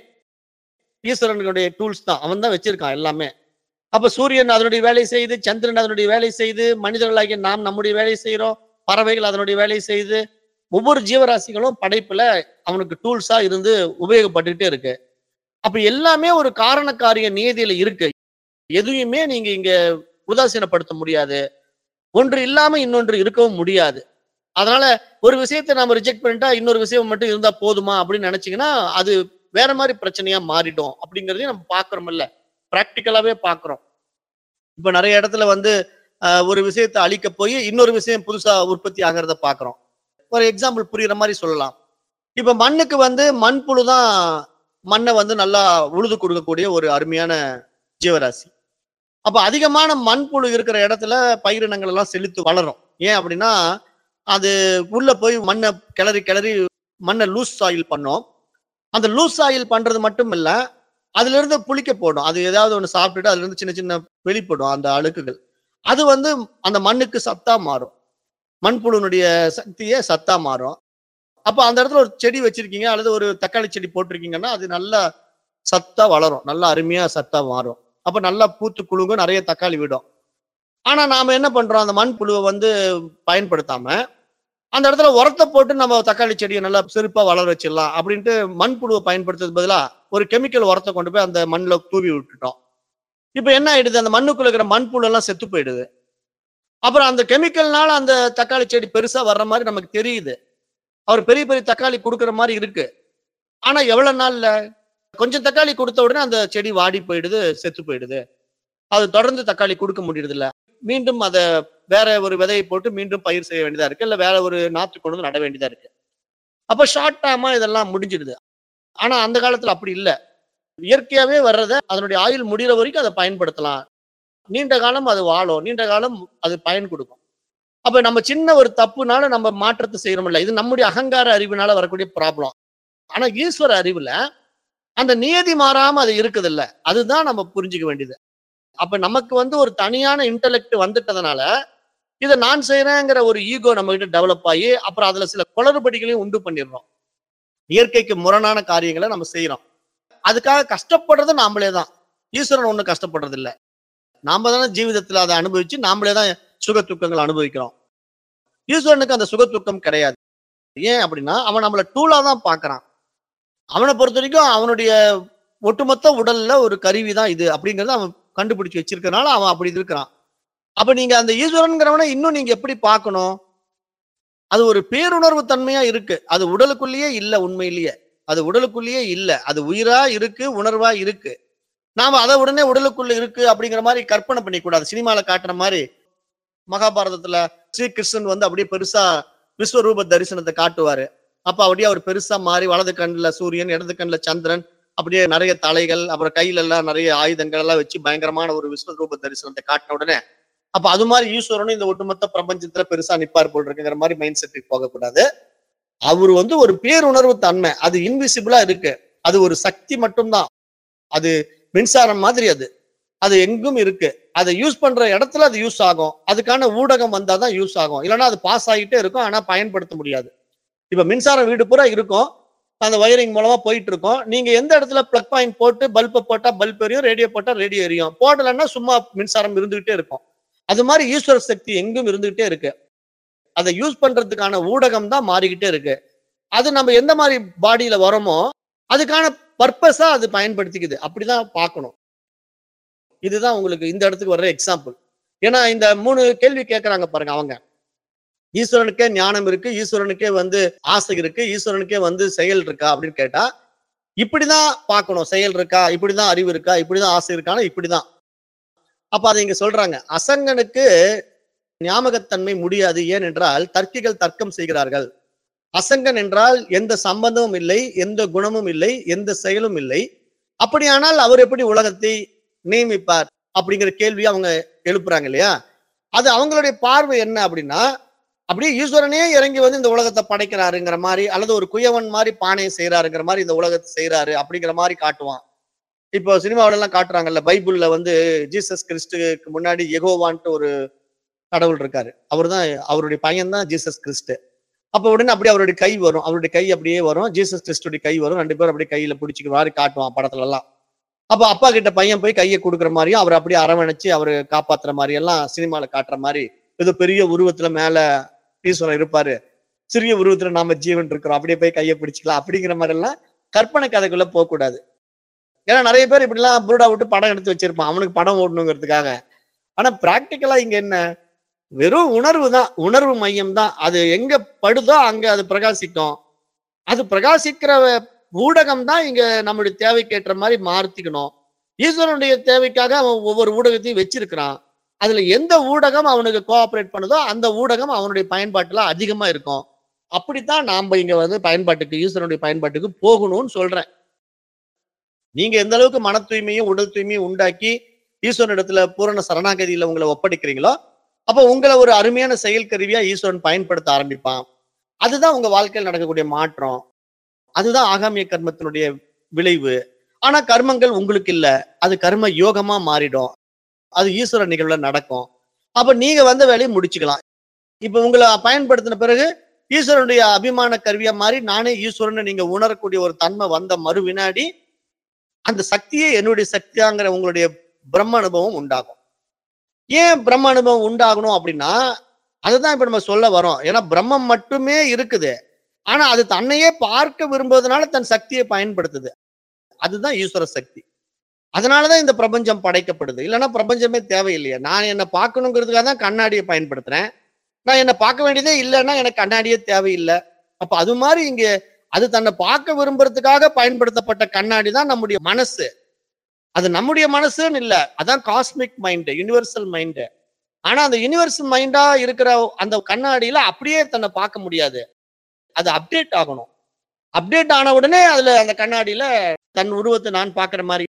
ஈஸ்வரனுடைய டூல்ஸ் தான். அவன் தான் வச்சிருக்கான் எல்லாமே. அப்ப சூரியன் அதனுடைய வேலை செய்து, சந்திரன் அதனுடைய வேலை செய்து, மனிதர்களாகிய நாம் நம்முடைய வேலை செய்யறோம், பறவைகள் அதனுடைய வேலை செய்து, ஒவ்வொரு ஜீவராசிகளும் படைப்புல அவனுக்கு டூல்ஸா இருந்து உபயோகப்பட்டுட்டே இருக்கு. அப்ப எல்லாமே ஒரு காரண காரிய நியதியில இருக்கு. எதையுமே நீங்க இங்க உதாசீனப்படுத்த முடியாது. ஒன்று இல்லாம இன்னொன்று இருக்கவும் முடியாது. அதனால ஒரு விஷயத்தை நாம ரிஜெக்ட் பண்ணிட்டா இன்னொரு விஷயம் மட்டும் இருந்தா போதுமா அப்படின்னு நினைச்சீங்கன்னா அது வேற மாதிரி பிரச்சனையா மாறிடும் அப்படிங்கறதையும் நம்ம பாக்குறோம் இல்ல, பிராக்டிக்கலாவே பாக்குறோம். இப்ப நிறைய இடத்துல வந்து அஹ், ஒரு விஷயத்தை அழிக்க போய் இன்னொரு விஷயம் புதுசா உற்பத்தி ஆகிறத பாக்குறோம். ஒரு எக்ஸாம்பிள் புரியுற மாதிரி சொல்லலாம். இப்ப மண்ணுக்கு வந்து மண்புழு தான் மண்ணை வந்து நல்லா உழுது கொடுக்கக்கூடிய ஒரு அருமையான ஜீவராசி. அப்ப அதிகமான மண்புழு இருக்கிற இடத்துல பயிரினங்கள் எல்லாம் செழித்து வளரும். ஏன் அப்படின்னா அது உள்ள போய் மண்ணை கிளறி கிளறி மண்ணை லூஸ் சாயில் பண்ணும். அந்த லூஸ் சாயில் பண்றது மட்டும் இல்ல, அதுல இருந்து புளிக்க போடும். அது ஏதாவது ஒண்ணு சாப்பிட்டுட்டு அதுல இருந்து சின்ன சின்ன வெளிப்படும் அந்த அழுக்குகள். அது வந்து அந்த மண்ணுக்கு சத்தா மாறும். மண்புழுனுடைய சக்தியே சத்தா மாறும். அப்ப அந்த இடத்துல ஒரு செடி வச்சிருக்கீங்க அல்லது ஒரு தக்காளி செடி போட்டிருக்கீங்கன்னா அது நல்லா சத்தா வளரும், நல்லா அருமையா சத்தா மாறும். அப்ப நல்லா பூத்து குலுங்கும், நிறைய தக்காளி விடும். ஆனா நாம என்ன பண்றோம்? அந்த மண்புழுவை வந்து பயன்படுத்தாம அந்த இடத்துல உரத்தை போட்டு நம்ம தக்காளி செடியை நல்லா செழிப்பா வளர வச்சிடலாம் அப்படின்ட்டு மண்புழுவை பயன்படுத்துறது பதிலா ஒரு கெமிக்கல் உரத்தை கொண்டு போய் அந்த மண்ணில் தூவி விட்டுட்டோம். இப்ப என்ன ஆயிடுது? அந்த மண்ணுக்குள்ள இருக்கிற மண்புழு எல்லாம் செத்து போயிடுது. அப்புறம் அந்த கெமிக்கல்னால அந்த தக்காளி செடி பெருசா வர்ற மாதிரி நமக்கு தெரியுது. அவர் பெரிய பெரிய தக்காளி கொடுக்குற மாதிரி இருக்கு. ஆனா எவ்வளவு நாள்ல கொஞ்சம் தக்காளி கொடுத்த உடனே அந்த செடி வாடி போயிடுது, செத்து போயிடுது. அது தொடர்ந்து தக்காளி கொடுக்க முடியறது இல்ல. மீண்டும் அதை வேற ஒரு விதையை போட்டு மீண்டும் பயிர் செய்ய வேண்டியதா இருக்கு, இல்ல வேற ஒரு நாற்று கொண்டு வந்து நட வேண்டியதா இருக்கு. அப்ப ஷார்ட் டேர்மா இதெல்லாம் முடிஞ்சிடுது. ஆனா அந்த காலத்துல அப்படி இல்ல. இயற்கையாவே வர்றத அதனுடைய ஆயுள் முடிகிற வரைக்கும் அதை பயன்படுத்தலாம். நீண்ட காலம் அது வாழும், நீண்ட காலம் அது பயன் கொடுக்கும். அப்ப நம்ம சின்ன ஒரு தப்புனால நம்ம மாற்றத்தை செய்யறோம் இல்ல, இது நம்முடைய அகங்கார அறிவினால வரக்கூடிய ப்ராப்ளம். ஆனா ஈஸ்வர அறிவுல அந்த நியதி மாறாம அது இருக்குது இல்ல, அதுதான் நம்ம புரிஞ்சுக்க வேண்டியது. அப்ப நமக்கு வந்து ஒரு தனியான இன்டெலெக்ட் வந்துட்டதுனால இதை நான் செய்யறேங்கிற ஒரு ஈகோ நம்ம கிட்ட டெவலப் ஆகி அப்புறம் அதுல சில குளறுபடிகளையும் உண்டு பண்ணிடுறோம். இயற்கைக்கு முரணான காரியங்களை நம்ம செய்யறோம். அதுக்காக கஷ்டப்படுறது நாமளே தான். ஈஸ்வரன் ஒண்ணு கஷ்டப்படுறது இல்லை. நாம தானே ஜீவிதத்துல அதை அனுபவிச்சு நாமளே தான் சுக துக்கங்கள் அனுபவிக்கிறோம். ஈஸ்வரனுக்கு அந்த சுக துக்கம் கிடையாது. ஏன் அப்படின்னா அவன் நம்மளை டூலா தான் பாக்குறான். அவனை பொறுத்த வரைக்கும் அவனுடைய ஒட்டுமொத்த உடல்ல ஒரு கருவி தான் இது அப்படிங்கறத அவன் கண்டுபிடிச்சு வச்சிருக்கனால அவன் அப்படி இருக்கிறான். அப்ப நீங்க அந்த ஈஸ்வரன்கிறவனை இன்னும் நீங்க எப்படி பார்க்கணும்? அது ஒரு பேருணர்வு தன்மையா இருக்கு. அது உடலுக்குள்ளேயே இல்ல உண்மையிலேயே. அது உடலுக்குள்ளேயே இல்ல. அது உயிரா இருக்கு, உணர்வா இருக்கு. நாம அத உடனே உடலுக்குள்ள இருக்கு அப்படிங்கிற மாரி கற்பனை பண்ணிக்கூடாது. சினிமால காட்டுற மாரி மகாபாரதத்துல ஸ்ரீகிருஷ்ணன் வந்து அப்படியே பெருசா விஸ்வரூப தரிசனத்தை காட்டுவாரு. அப்ப அப்படியே அவர் பெருசா மாறி வலது கண்ணுல சூரியன், இடது கண்ணுல சந்திரன், அப்படியே நிறைய தலைகள், அப்புறம் கையில எல்லாம் நிறைய ஆயுதங்கள் எல்லாம் வச்சு பயங்கரமான ஒரு விஸ்வரூப தரிசனத்தை காட்டின உடனே அப்ப அது மாதிரி ஈஸ்வரனும் இந்த ஒட்டுமொத்த பிரபஞ்சத்துல பெருசா நிப்பார் போல் இருக்குங்கிற மாதிரி மைண்ட் செட்டுக்கு போகக்கூடாது. அவர் வந்து ஒரு பேருணர்வு தன்மை. அது இன்விசிபிளா இருக்கு. அது ஒரு சக்தி மட்டும்தான். அது மின்சாரம் மாதிரி. அது அது எங்கும் இருக்கு. அதை யூஸ் பண்ற இடத்துல அது யூஸ் ஆகும். அதுக்கான ஊடகம் வந்தாதான் யூஸ் ஆகும். இல்லைன்னா அது பாஸ் ஆகிட்டே இருக்கும். ஆனா பயன்படுத்த முடியாது. இப்ப மின்சாரம் வீடு பூரா இருக்கும். அந்த வயரிங் மூலமா போயிட்டு இருக்கும். நீங்க எந்த இடத்துல பிளக் பாயிண்ட் போட்டு பல்ப போட்டா பல்ப் எரியும், ரேடியோ போட்டா ரேடியோ எரியும். போடலன்னா சும்மா மின்சாரம் இருந்துகிட்டே இருக்கும். அது மாதிரி ஈஸ்வர சக்தி எங்கும் இருந்துகிட்டே இருக்கு. அதை யூஸ் பண்றதுக்கான ஊடகம் தான் மாறிக்கிட்டே இருக்கு. அது நம்ம எந்த மாதிரி பாடியில வரோமோ அதுக்கான பர்பஸா அது பயன்படுத்திக்குது. அப்படிதான் பார்க்கணும். இதுதான் உங்களுக்கு இந்த இடத்துக்கு வர்ற எக்ஸாம்பிள். ஏன்னா இந்த மூணு கேள்வி கேட்கறாங்க பாருங்க அவங்க. ஈஸ்வரனுக்கே ஞானம் இருக்கு, ஈஸ்வரனுக்கே வந்து ஆசை இருக்கு, ஈஸ்வரனுக்கே வந்து செயல் இருக்கா அப்படின்னு கேட்டா இப்படிதான் பார்க்கணும். செயல் இருக்கா, இப்படிதான் அறிவு இருக்கா, இப்படிதான் ஆசை இருக்கானா, இப்படிதான். அப்ப அதை இங்க சொல்றாங்க. அசங்கனுக்கு ஞாபகத்தன்மை முடியாது. ஏனென்றால் தர்க்கிகள் தர்க்கம் செய்கிறார்கள். அசங்கன் என்றால் எந்த சம்பந்தமும் இல்லை, எந்த குணமும் இல்லை, எந்த செயலும் இல்லை. அப்படியானால் அவர் எப்படி உலகத்தை நியமிப்பார் அப்படிங்கிற கேள்வியை அவங்க எழுப்புறாங்க இல்லையா? அது அவங்களுடைய பார்வை என்ன அப்படின்னா, அப்படியே ஈஸ்வரனே இறங்கி வந்து இந்த உலகத்தை படைக்கிறாருங்கிற மாதிரி, அல்லது ஒரு குயவன் மாதிரி பானையை செய்யறாருங்கிற மாதிரி இந்த உலகத்தை செய்யறாரு அப்படிங்கிற மாதிரி காட்டுவான். இப்போ சினிமாவில எல்லாம் காட்டுறாங்கல்ல, பைபிள்ல வந்து ஜீசஸ் கிறிஸ்துக்கு முன்னாடி யெகோவான்ட்டு ஒரு கடவுள் இருக்காரு. அவர் தான், அவருடைய பையன் தான் ஜீசஸ் கிறிஸ்து. அப்ப உடனே அப்படியே அவருடைய கை வரும், அவருடைய கை அப்படியே வரும், ஜீசஸ் கிறிஸ்துடைய கை வரும், ரெண்டு பேரும் அப்படியே கையில பிடிச்சிக்கிற மாதிரி காட்டுவான் படத்துல எல்லாம். அப்ப அப்பா கிட்ட பையன் போய் கையை கொடுக்குற மாதிரியும், அவர் அப்படியே அரவணைச்சு அவரு காப்பாத்துற மாதிரி எல்லாம் சினிமால காட்டுற மாதிரி, ஏதோ பெரிய உருவத்துல மேல ஈஸ்வரன் இருப்பாரு, சிறிய உருவத்துல நாம ஜீவன் இருக்கிறோம், அப்படியே போய் கையை பிடிச்சிக்கலாம் அப்படிங்கிற மாதிரி எல்லாம் கற்பனை கதைக்குள்ள போக கூடாது. ஏன்னா நிறைய பேர் இப்படி எல்லாம் புருடா விட்டு படம் எடுத்து வச்சிருப்பான், அவனுக்கு படம் ஓடணுங்கிறதுக்காக. ஆனா பிராக்டிக்கலா இங்க என்ன, வெறும் உணர்வு தான், உணர்வு மையம் தான். அது எங்க படுதோ அங்க அது பிரகாசிக்கும். அது பிரகாசிக்கிற ஊடகம் தான் இங்க நம்மளுடைய தேவைக்கு ஏற்ற மாதிரி மாற்றிக்கணும். ஈஸ்வரனுடைய தேவைக்காக அவன் ஒவ்வொரு ஊடகத்தையும் வச்சிருக்கிறான். அதுல எந்த ஊடகம் அவனுக்கு கோஆபரேட் பண்ணுதோ அந்த ஊடகம் அவனுடைய பயன்பாட்டுல அதிகமா இருக்கும். அப்படித்தான் நாம இங்க வந்து பயன்பாட்டுக்கு, ஈஸ்வரனுடைய பயன்பாட்டுக்கு போகணும்னு சொல்றேன். நீங்க எந்த அளவுக்கு மன தூய்மையும் உடல் தூய்மையும் உண்டாக்கி ஈஸ்வரனிடத்துல பூரண சரணாகதியில உங்களை ஒப்படைக்கிறீங்களோ, அப்ப உங்களை ஒரு அருமையான செயல் கருவியா ஈஸ்வரன் பயன்படுத்த ஆரம்பிப்பான். அதுதான் உங்க வாழ்க்கையில் நடக்கக்கூடிய மாற்றம். அதுதான் ஆகாமிய கர்மத்தினுடைய விளைவு. ஆனா கர்மங்கள் உங்களுக்கு இல்ல, அது கர்ம யோகமா மாறிடும். அது ஈஸ்வர நிகழ்வுல நடக்கும். அப்ப நீங்க வந்த வேலையை முடிச்சுக்கலாம். இப்ப உங்களை பயன்படுத்தின பிறகு ஈஸ்வரனுடைய அபிமான கருவியா மாறி நானே ஈஸ்வரன் நீங்க உணரக்கூடிய ஒரு தன்மை வந்த மறு வினாடி அந்த சக்தியே என்னுடைய சக்தியாங்கிற உங்களுடைய பிரம்ம அனுபவம் உண்டாகும். ஏன் பிரம்ம அனுபவம் உண்டாகணும் அப்படின்னா, அதுதான் இப்ப நம்ம சொல்ல வரோம். ஏன்னா பிரம்மம் மட்டுமே இருக்குது. ஆனா அது தன்னையே பார்க்க விரும்புவதனால தன் சக்தியை பயன்படுத்துது. அதுதான் ஈஸ்வர சக்தி. அதனாலதான் இந்த பிரபஞ்சம் படைக்கப்படுது. இல்லைன்னா பிரபஞ்சமே தேவையில்லையே. நான் என்ன பார்க்கணுங்கிறதுக்காக தான் கண்ணாடியை பயன்படுத்துறேன். நான் என்ன பார்க்க வேண்டியதே இல்லைன்னா எனக்கு கண்ணாடியே தேவையில்லை. அப்ப அது மாதிரி இங்க அது தன்னை பார்க்க விரும்புறதுக்காக பயன்படுத்தப்பட்ட கண்ணாடி தான் நம்முடைய மனசு. அது நம்முடைய மனசுன்னு இல்ல, அதான் காஸ்மிக் மைண்ட், யூனிவர்சல் மைண்ட். ஆனா அந்த யூனிவர்சல் மைண்டா இருக்கிற அந்த கண்ணாடியில அப்படியே தன்னை பார்க்க முடியாது. அது அப்டேட் ஆகணும். அப்டேட் ஆன உடனே அதுல அந்த கண்ணாடியில தன் உருவத்தை நான் பார்க்கிற மாதிரி.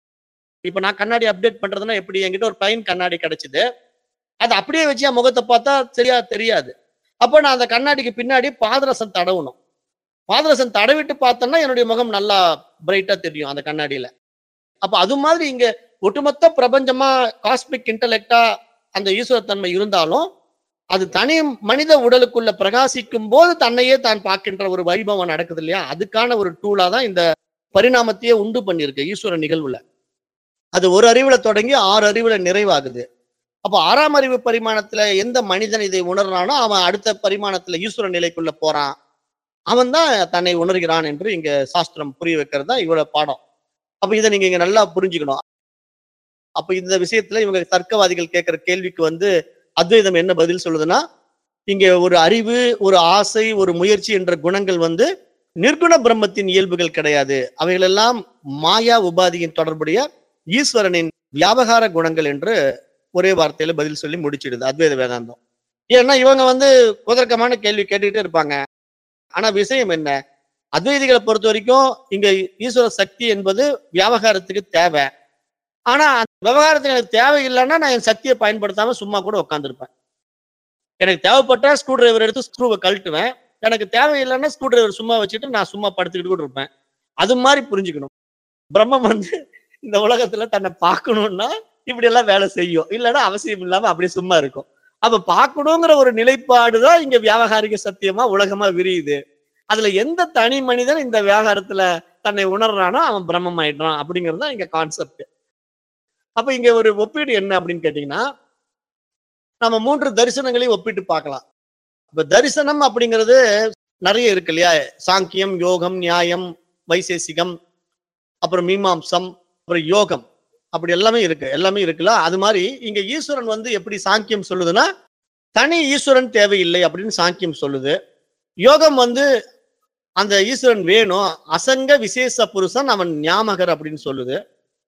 இப்ப நான் கண்ணாடி அப்டேட் பண்றதுன்னா எப்படி, என்கிட்ட ஒரு பிளைன் கண்ணாடி கிடைச்சது, அது அப்படியே வச்சு என் முகத்தை பார்த்தா சரியா தெரியாது. அப்ப நான் அந்த கண்ணாடிக்கு பின்னாடி பாதரசம் தடவணும். பாதரசம் தடவிட்டு பார்த்தோம்னா என்னுடைய முகம் நல்லா பிரைட்டா தெரியும் அந்த கண்ணாடியில. அப்ப அது மாதிரி இங்க ஒட்டுமொத்த பிரபஞ்சமா காஸ்மிக் இன்டலெக்டா அந்த ஈஸ்வரத்தன்மை இருந்தாலும் அது தனி மனித உடலுக்குள்ள பிரகாசிக்கும் போது தன்னையே தான் பார்க்கின்ற ஒரு வைபவம் நடக்குது இல்லையா? அதுக்கான ஒரு டூலா தான் இந்த பரிணாமத்தையே உண்டு பண்ணிருக்கு ஈஸ்வர நிகழ்வுல. அது ஒரு அறிவுல தொடங்கி ஆறு அறிவுல நிறைவாகுது. அப்ப ஆறாம் அறிவு பரிமாணத்துல எந்த மனிதன் இதை உணர்றானோ அவன் அடுத்த பரிமாணத்துல ஈஸ்வர நிலைக்குள்ள போறான். அவன் தான் தன்னை உணர்கிறான் என்று இங்க சாஸ்திரம் புரிய வைக்கிறது தான் இவ்வளவு பாடம். அப்ப இதை நீங்க இங்க நல்லா புரிஞ்சுக்கணும். அப்ப இந்த விஷயத்துல இவங்க தர்க்கவாதிகள் கேட்கிற கேள்விக்கு வந்து அத்வைதம் என்ன பதில் சொல்லுதுன்னா, இங்க ஒரு அறிவு, ஒரு ஆசை, ஒரு முயற்சி என்ற குணங்கள் வந்து நிர்குண பிரம்மத்தின் இயல்புகள் கிடையாது. அவைகளெல்லாம் மாயா உபாதியின் தொடர்புடைய ஈஸ்வரனின் வியாபகார குணங்கள் என்று ஒரே வார்த்தையில பதில் சொல்லி முடிச்சிடுது அத்வைத வேதாந்தம். ஏன்னா இவங்க வந்து குதர்க்கமான கேள்வி கேட்டுக்கிட்டே இருப்பாங்க. ஆனா விஷயம் என்ன? அத்வைதிகளை பொறுத்த வரைக்கும் இங்க ஈஸ்வர சக்தி என்பது வியாபகாரத்துக்கு தேவை. ஆனா அந்த விவகாரத்துக்கு எனக்கு தேவை இல்லைன்னா நான் என் சக்தியை பயன்படுத்தாம சும்மா கூட உட்காந்துருப்பேன். எனக்கு தேவைப்பட்டா ஸ்க்ரூ டிரைவர் எடுத்து ஸ்க்ரூவை கழட்டுவேன். எனக்கு தேவையில்லைன்னா ஸ்க்ரூ டிரைவர் சும்மா வச்சுட்டு நான் சும்மா படுத்துக்கிட்டு கூட இருப்பேன். அது மாதிரி புரிஞ்சுக்கணும். பிரம்மம் வந்து இந்த உலகத்துல தன்னை பார்க்கணும்னா இப்படி எல்லாம் வேலை செய்யும். இல்லைன்னா அவசியம் இல்லாம அப்படியே சும்மா இருக்கும். அப்ப பார்க்கணுங்கிற ஒரு நிலைப்பாடுதான் இங்க வியாபகாரிக சத்தியமா உலகமா விரியுது. அதுல எந்த தனி மனிதன் இந்த வியாபாரத்துல தன்னை உணர்றானோ அவன் பிரம்மம் ஆயிடுறான் அப்படிங்கிறது தான் இங்க கான்செப்ட். அப்ப இங்க ஒரு ஒப்பீடு என்ன அப்படின்னு கேட்டீங்கன்னா, நம்ம மூன்று தரிசனங்களையும் ஒப்பிட்டு பார்க்கலாம். இப்ப தரிசனம் அப்படிங்கிறது நிறைய இருக்கு இல்லையா? சாங்கியம், யோகம், நியாயம், வைசேசிகம், அப்புறம் மீமாம்சம், அப்புறம் யோகம், அப்படி எல்லாமே இருக்கு. எல்லாமே இருக்குல்ல. அது மாதிரி இங்க ஈஸ்வரன் வந்து எப்படி சாங்கியம் சொல்லுதுன்னா, தனி ஈஸ்வரன் தேவையில்லை அப்படின்னு சாங்கியம் சொல்லுது. யோகம் வந்து அந்த ஈஸ்வரன் வேணும், அசங்க விசேஷ புருஷன் அவன் ஞாமகர் அப்படின்னு சொல்லுது.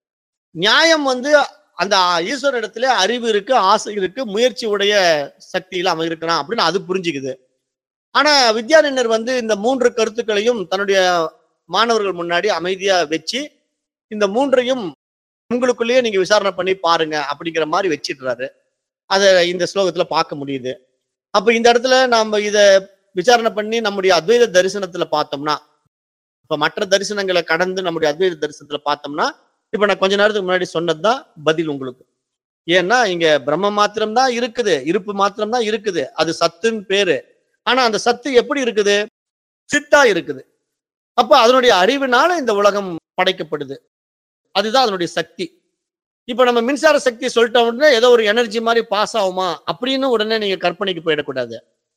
நியாயம் வந்து அந்த ஈஸ்வர இடத்துல அறிவு இருக்கு, ஆசை இருக்கு, முயற்சி உடைய சக்தியில அவன் இருக்கிறான் அப்படின்னு அது புரிஞ்சுக்குது. ஆனா வித்யாரண்யர் வந்து இந்த மூன்று கருத்துக்களையும் தன்னுடைய மாணவர்கள் முன்னாடி அமைதியா வச்சு இந்த மூன்றையும் உங்களுக்குள்ளேயே நீங்க விசாரணை பண்ணி பாருங்க அப்படிங்கிற மாதிரி வச்சிடுறாரு. அதை இந்த ஸ்லோகத்துல பார்க்க முடியுது. அப்ப இந்த இடத்துல நாம இத விசாரணை பண்ணி நம்முடைய அத்வைத தரிசனத்துல பார்த்தோம்னா, இப்ப மற்ற தரிசனங்களை கடந்து நம்முடைய அத்வைத தரிசனத்துல பார்த்தோம்னா, இப்ப நான் கொஞ்ச நேரத்துக்கு முன்னாடி சொன்னதுதான் பதில் உங்களுக்கு. ஏன்னா இங்க பிரம்ம மாத்திரம் தான் இருக்குது, இருப்பு மாத்திரம் தான் இருக்குது, அது சத்துன்னு பேரு. ஆனா அந்த சத்து எப்படி இருக்குது? சித்தா இருக்குது. அப்ப அதனுடைய அறிவினால இந்த உலகம் படைக்கப்படுது. அதுதான் அதனுடைய சக்தி. இப்ப நம்ம மின்சார சக்தி சொல்லிட்ட உடனே ஏதோ ஒரு எனர்ஜி மாதிரி பாஸ் ஆகுமா அப்படின்னு உடனே நீங்க கற்பனைக்கு போயிடக்கூடாது.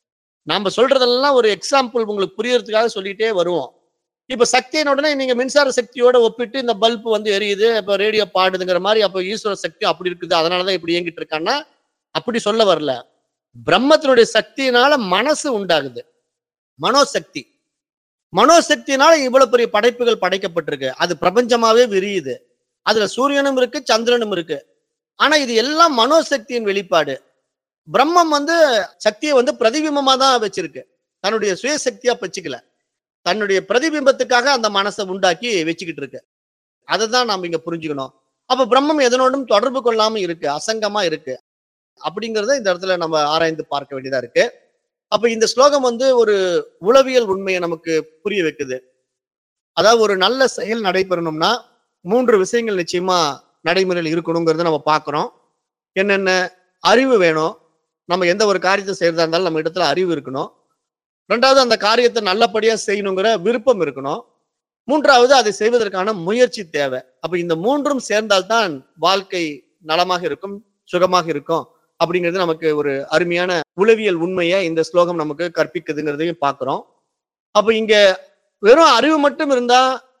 நாம சொல்றதெல்லாம் ஒரு எக்ஸாம்பிள் உங்களுக்கு புரியறதுக்காக சொல்லிட்டே வருவோம். இப்ப சக்தியின் உடனே நீங்க மின்சார சக்தியோட ஒப்பிட்டு இந்த பல்ப் வந்து எரியுது, இப்ப ரேடியோ பாடுதுங்கிற மாதிரி அப்ப ஈஸ்வர சக்தி அப்படி இருக்குது, அதனாலதான் இப்படி இயங்கிட்டு இருக்கான்னா அப்படி சொல்ல வரல. பிரம்மத்தினுடைய சக்தியினால மனசு உண்டாகுது, மனோசக்தி. மனோசக்தியினால இவ்வளவு பெரிய படைப்புகள் படைக்கப்பட்டிருக்கு. அது பிரபஞ்சமாவே விரியுது. அதுல சூரியனும் இருக்கு, சந்திரனும் இருக்கு. ஆனா இது எல்லாம் மனோசக்தியின் வெளிப்பாடு. பிரம்மம் வந்து சக்தியை வந்து பிரதிபிம்பமா தான் வச்சிருக்கு, தன்னுடைய சுயசக்தியா வச்சுக்கல. தன்னுடைய பிரதிபிம்பத்துக்காக அந்த மனசை உண்டாக்கி வச்சுக்கிட்டு இருக்கு. அதை தான் நாம இங்க புரிஞ்சுக்கணும். அப்ப பிரம்மம் எதனோடும் தொடர்பு கொள்ளாம இருக்கு, அசங்கமா இருக்கு அப்படிங்கறத இந்த இடத்துல நம்ம ஆராய்ந்து பார்க்க வேண்டியதா இருக்கு. அப்ப இந்த ஸ்லோகம் வந்து ஒரு உளவியல் உண்மையை நமக்கு புரிய வைக்குது. அதாவது ஒரு நல்ல செயல் நடைபெறணும்னா மூன்று விஷயங்கள் நிச்சயமா நடைமுறையில் இருக்கணுங்கிறத நம்ம பார்க்கிறோம். என்னென்ன? அறிவு வேணும். நம்ம எந்த ஒரு காரியத்தை செய்யறதா இருந்தாலும் நம்ம இடத்துல அறிவு இருக்கணும். ரெண்டாவது, அந்த காரியத்தை நல்லபடியா செய்யணுங்கிற விருப்பம் இருக்கணும். மூன்றாவது, அதை செய்வதற்கான முயற்சி தேவை. அப்ப இந்த மூன்றும் சேர்ந்தால்தான் வாழ்க்கை நலமாக இருக்கும், சுகமாக இருக்கும் அப்படிங்கிறது நமக்கு ஒரு அருமையான உளவியல் உண்மையை இந்த ஸ்லோகம் நமக்கு கற்பிக்குதுங்கிறதையும் பார்க்கிறோம். அப்ப இங்க வெறும் அறிவு மட்டும் இருந்தா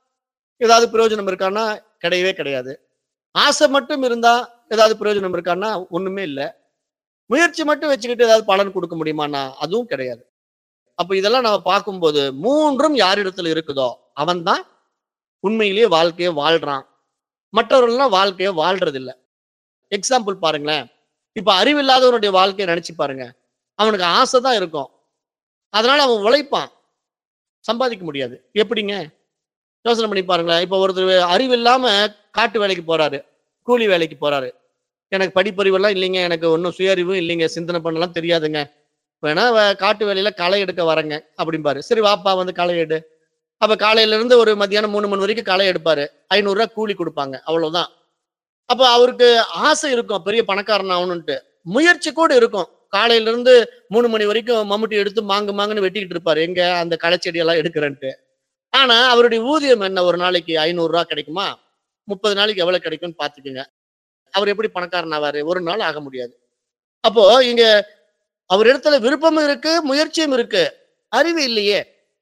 ஏதாவது பிரயோஜனம் இருக்கான்னா கிடையவே கிடையாது. ஆசை மட்டும் இருந்தா ஏதாவது பிரயோஜனம் இருக்கான்னா ஒண்ணுமே இல்லை. முயற்சி மட்டும் வச்சுக்கிட்டு ஏதாவது பலன் கொடுக்க முடியுமானா அதுவும் கிடையாது. அப்ப இதெல்லாம் நம்ம பார்க்கும்போது மூன்றும் யாரிடத்துல இருக்குதோ அவன் தான் உண்மையிலேயே வாழ்க்கையை வாழ்றான். மற்றவர்கள்லாம் வாழ்க்கையை வாழ்றது இல்லை. எக்ஸாம்பிள் பாருங்களேன். இப்ப அறிவில்லாதவனுடைய வாழ்க்கையை நினைச்சு பாருங்க. அவனுக்கு ஆசை தான் இருக்கும், அதனால அவன் உழைப்பான், சம்பாதிக்க முடியாது. எப்படிங்க? யோசனை பண்ணி பாருங்களேன். இப்ப ஒருத்தர் அறிவு இல்லாம காட்டு வேலைக்கு போறாரு, கூலி வேலைக்கு போறாரு. எனக்கு படிப்பறிவெல்லாம் இல்லைங்க, எனக்கு ஒன்றும் சுய அறிவும் இல்லைங்க, சிந்தனை பண்ணலாம் தெரியாதுங்க, வேணா காட்டு வேலையில களை எடுக்க வரங்க அப்படிம்பாரு. சரி வாப்பா வந்து களை எடு. அப்ப காலையில இருந்து ஒரு மத்தியானம் மூணு மணி வரைக்கும் களை எடுப்பாரு. ஐநூறு ரூபாய் கூலி கொடுப்பாங்க, அவ்வளவுதான். அப்ப அவருக்கு ஆசை இருக்கும் பெரிய பணக்காரன் ஆகணும்ட்டு, முயற்சி கூட இருக்கும். காலையில இருந்து மூணு மணி வரைக்கும் மம்முட்டி எடுத்து மாங்கு மாங்குன்னு வெட்டிக்கிட்டு இருப்பாரு, எங்க அந்த களை செடியெல்லாம் எடுக்கிறேன்ட்டு. ஆனா அவருடைய ஊதியம் என்ன? ஒரு நாளைக்கு ஐநூறு ரூபாய் கிடைக்குமா? முப்பது நாளைக்கு எவ்வளவு கிடைக்கும்னு பாத்துக்குங்க. அவர் எப்படி பணக்காரன் ஆவாரு? ஒரு நாள் ஆக முடியாது. அப்போ இங்க அவர் இடத்துல விருப்பமும் இருக்கு, முயற்சியும் இருக்கு, அறிவு இல்லையே.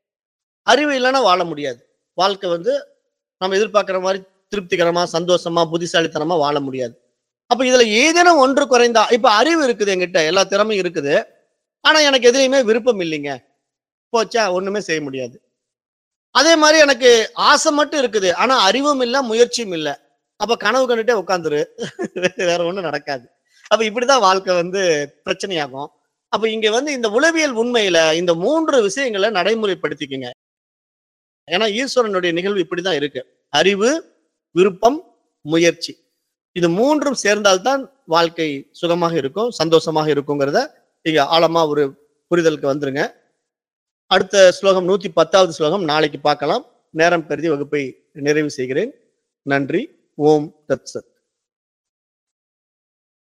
அறிவு இல்லைன்னா வாழ முடியாது. வாழ்க்கை வந்து நம்ம எதிர்பார்க்கிற மாதிரி திருப்திகரமா, சந்தோஷமா, புத்திசாலித்தனமா வாழ முடியாது. அப்ப இதுல ஏதேனும் ஒன்று குறைந்தா, இப்ப அறிவு இருக்குது என்கிட்ட, எல்லா திறமையும் இருக்குது. ஆனா எனக்கு எதுலையுமே விருப்பம் இல்லைங்க. போச்சா, ஒண்ணுமே செய்ய முடியாது. அதே மாதிரி எனக்கு ஆசை மட்டும் இருக்குது. ஆனா அறிவும் இல்ல, முயற்சியும் இல்ல. அப்ப கனவு கண்டுட்டே உட்கார்ந்துரு. வேற ஒண்ணும் நடக்காது. அப்ப இப்படிதான் வாழ்க்கை வந்து பிரச்சனையாகும். அப்ப இங்க வந்து இந்த உளவியல் உண்மையில இந்த மூன்று விஷயங்களை நடைமுறைப்படுத்திக்கங்க. ஏன்னா ஈஸ்வரனுடைய நிகழ்வு இப்படிதான் இருக்கு. அறிவு, விருப்பம், முயற்சி. இது மூன்றும் சேர்ந்தால்தான் வாழ்க்கை சுகமாக இருக்கும், சந்தோஷமாக இருக்குங்கிறத நீங்க ஆழமா ஒரு புரிதலுக்கு வந்துருங்க. அடுத்த ஸ்லோகம் நூத்தி பத்தாவது ஸ்லோகம் நாளைக்கு பார்க்கலாம். நேரம் கருதி வகுப்பை நிறைவு செய்கிறேன். நன்றி. ஓம் தத் சத்.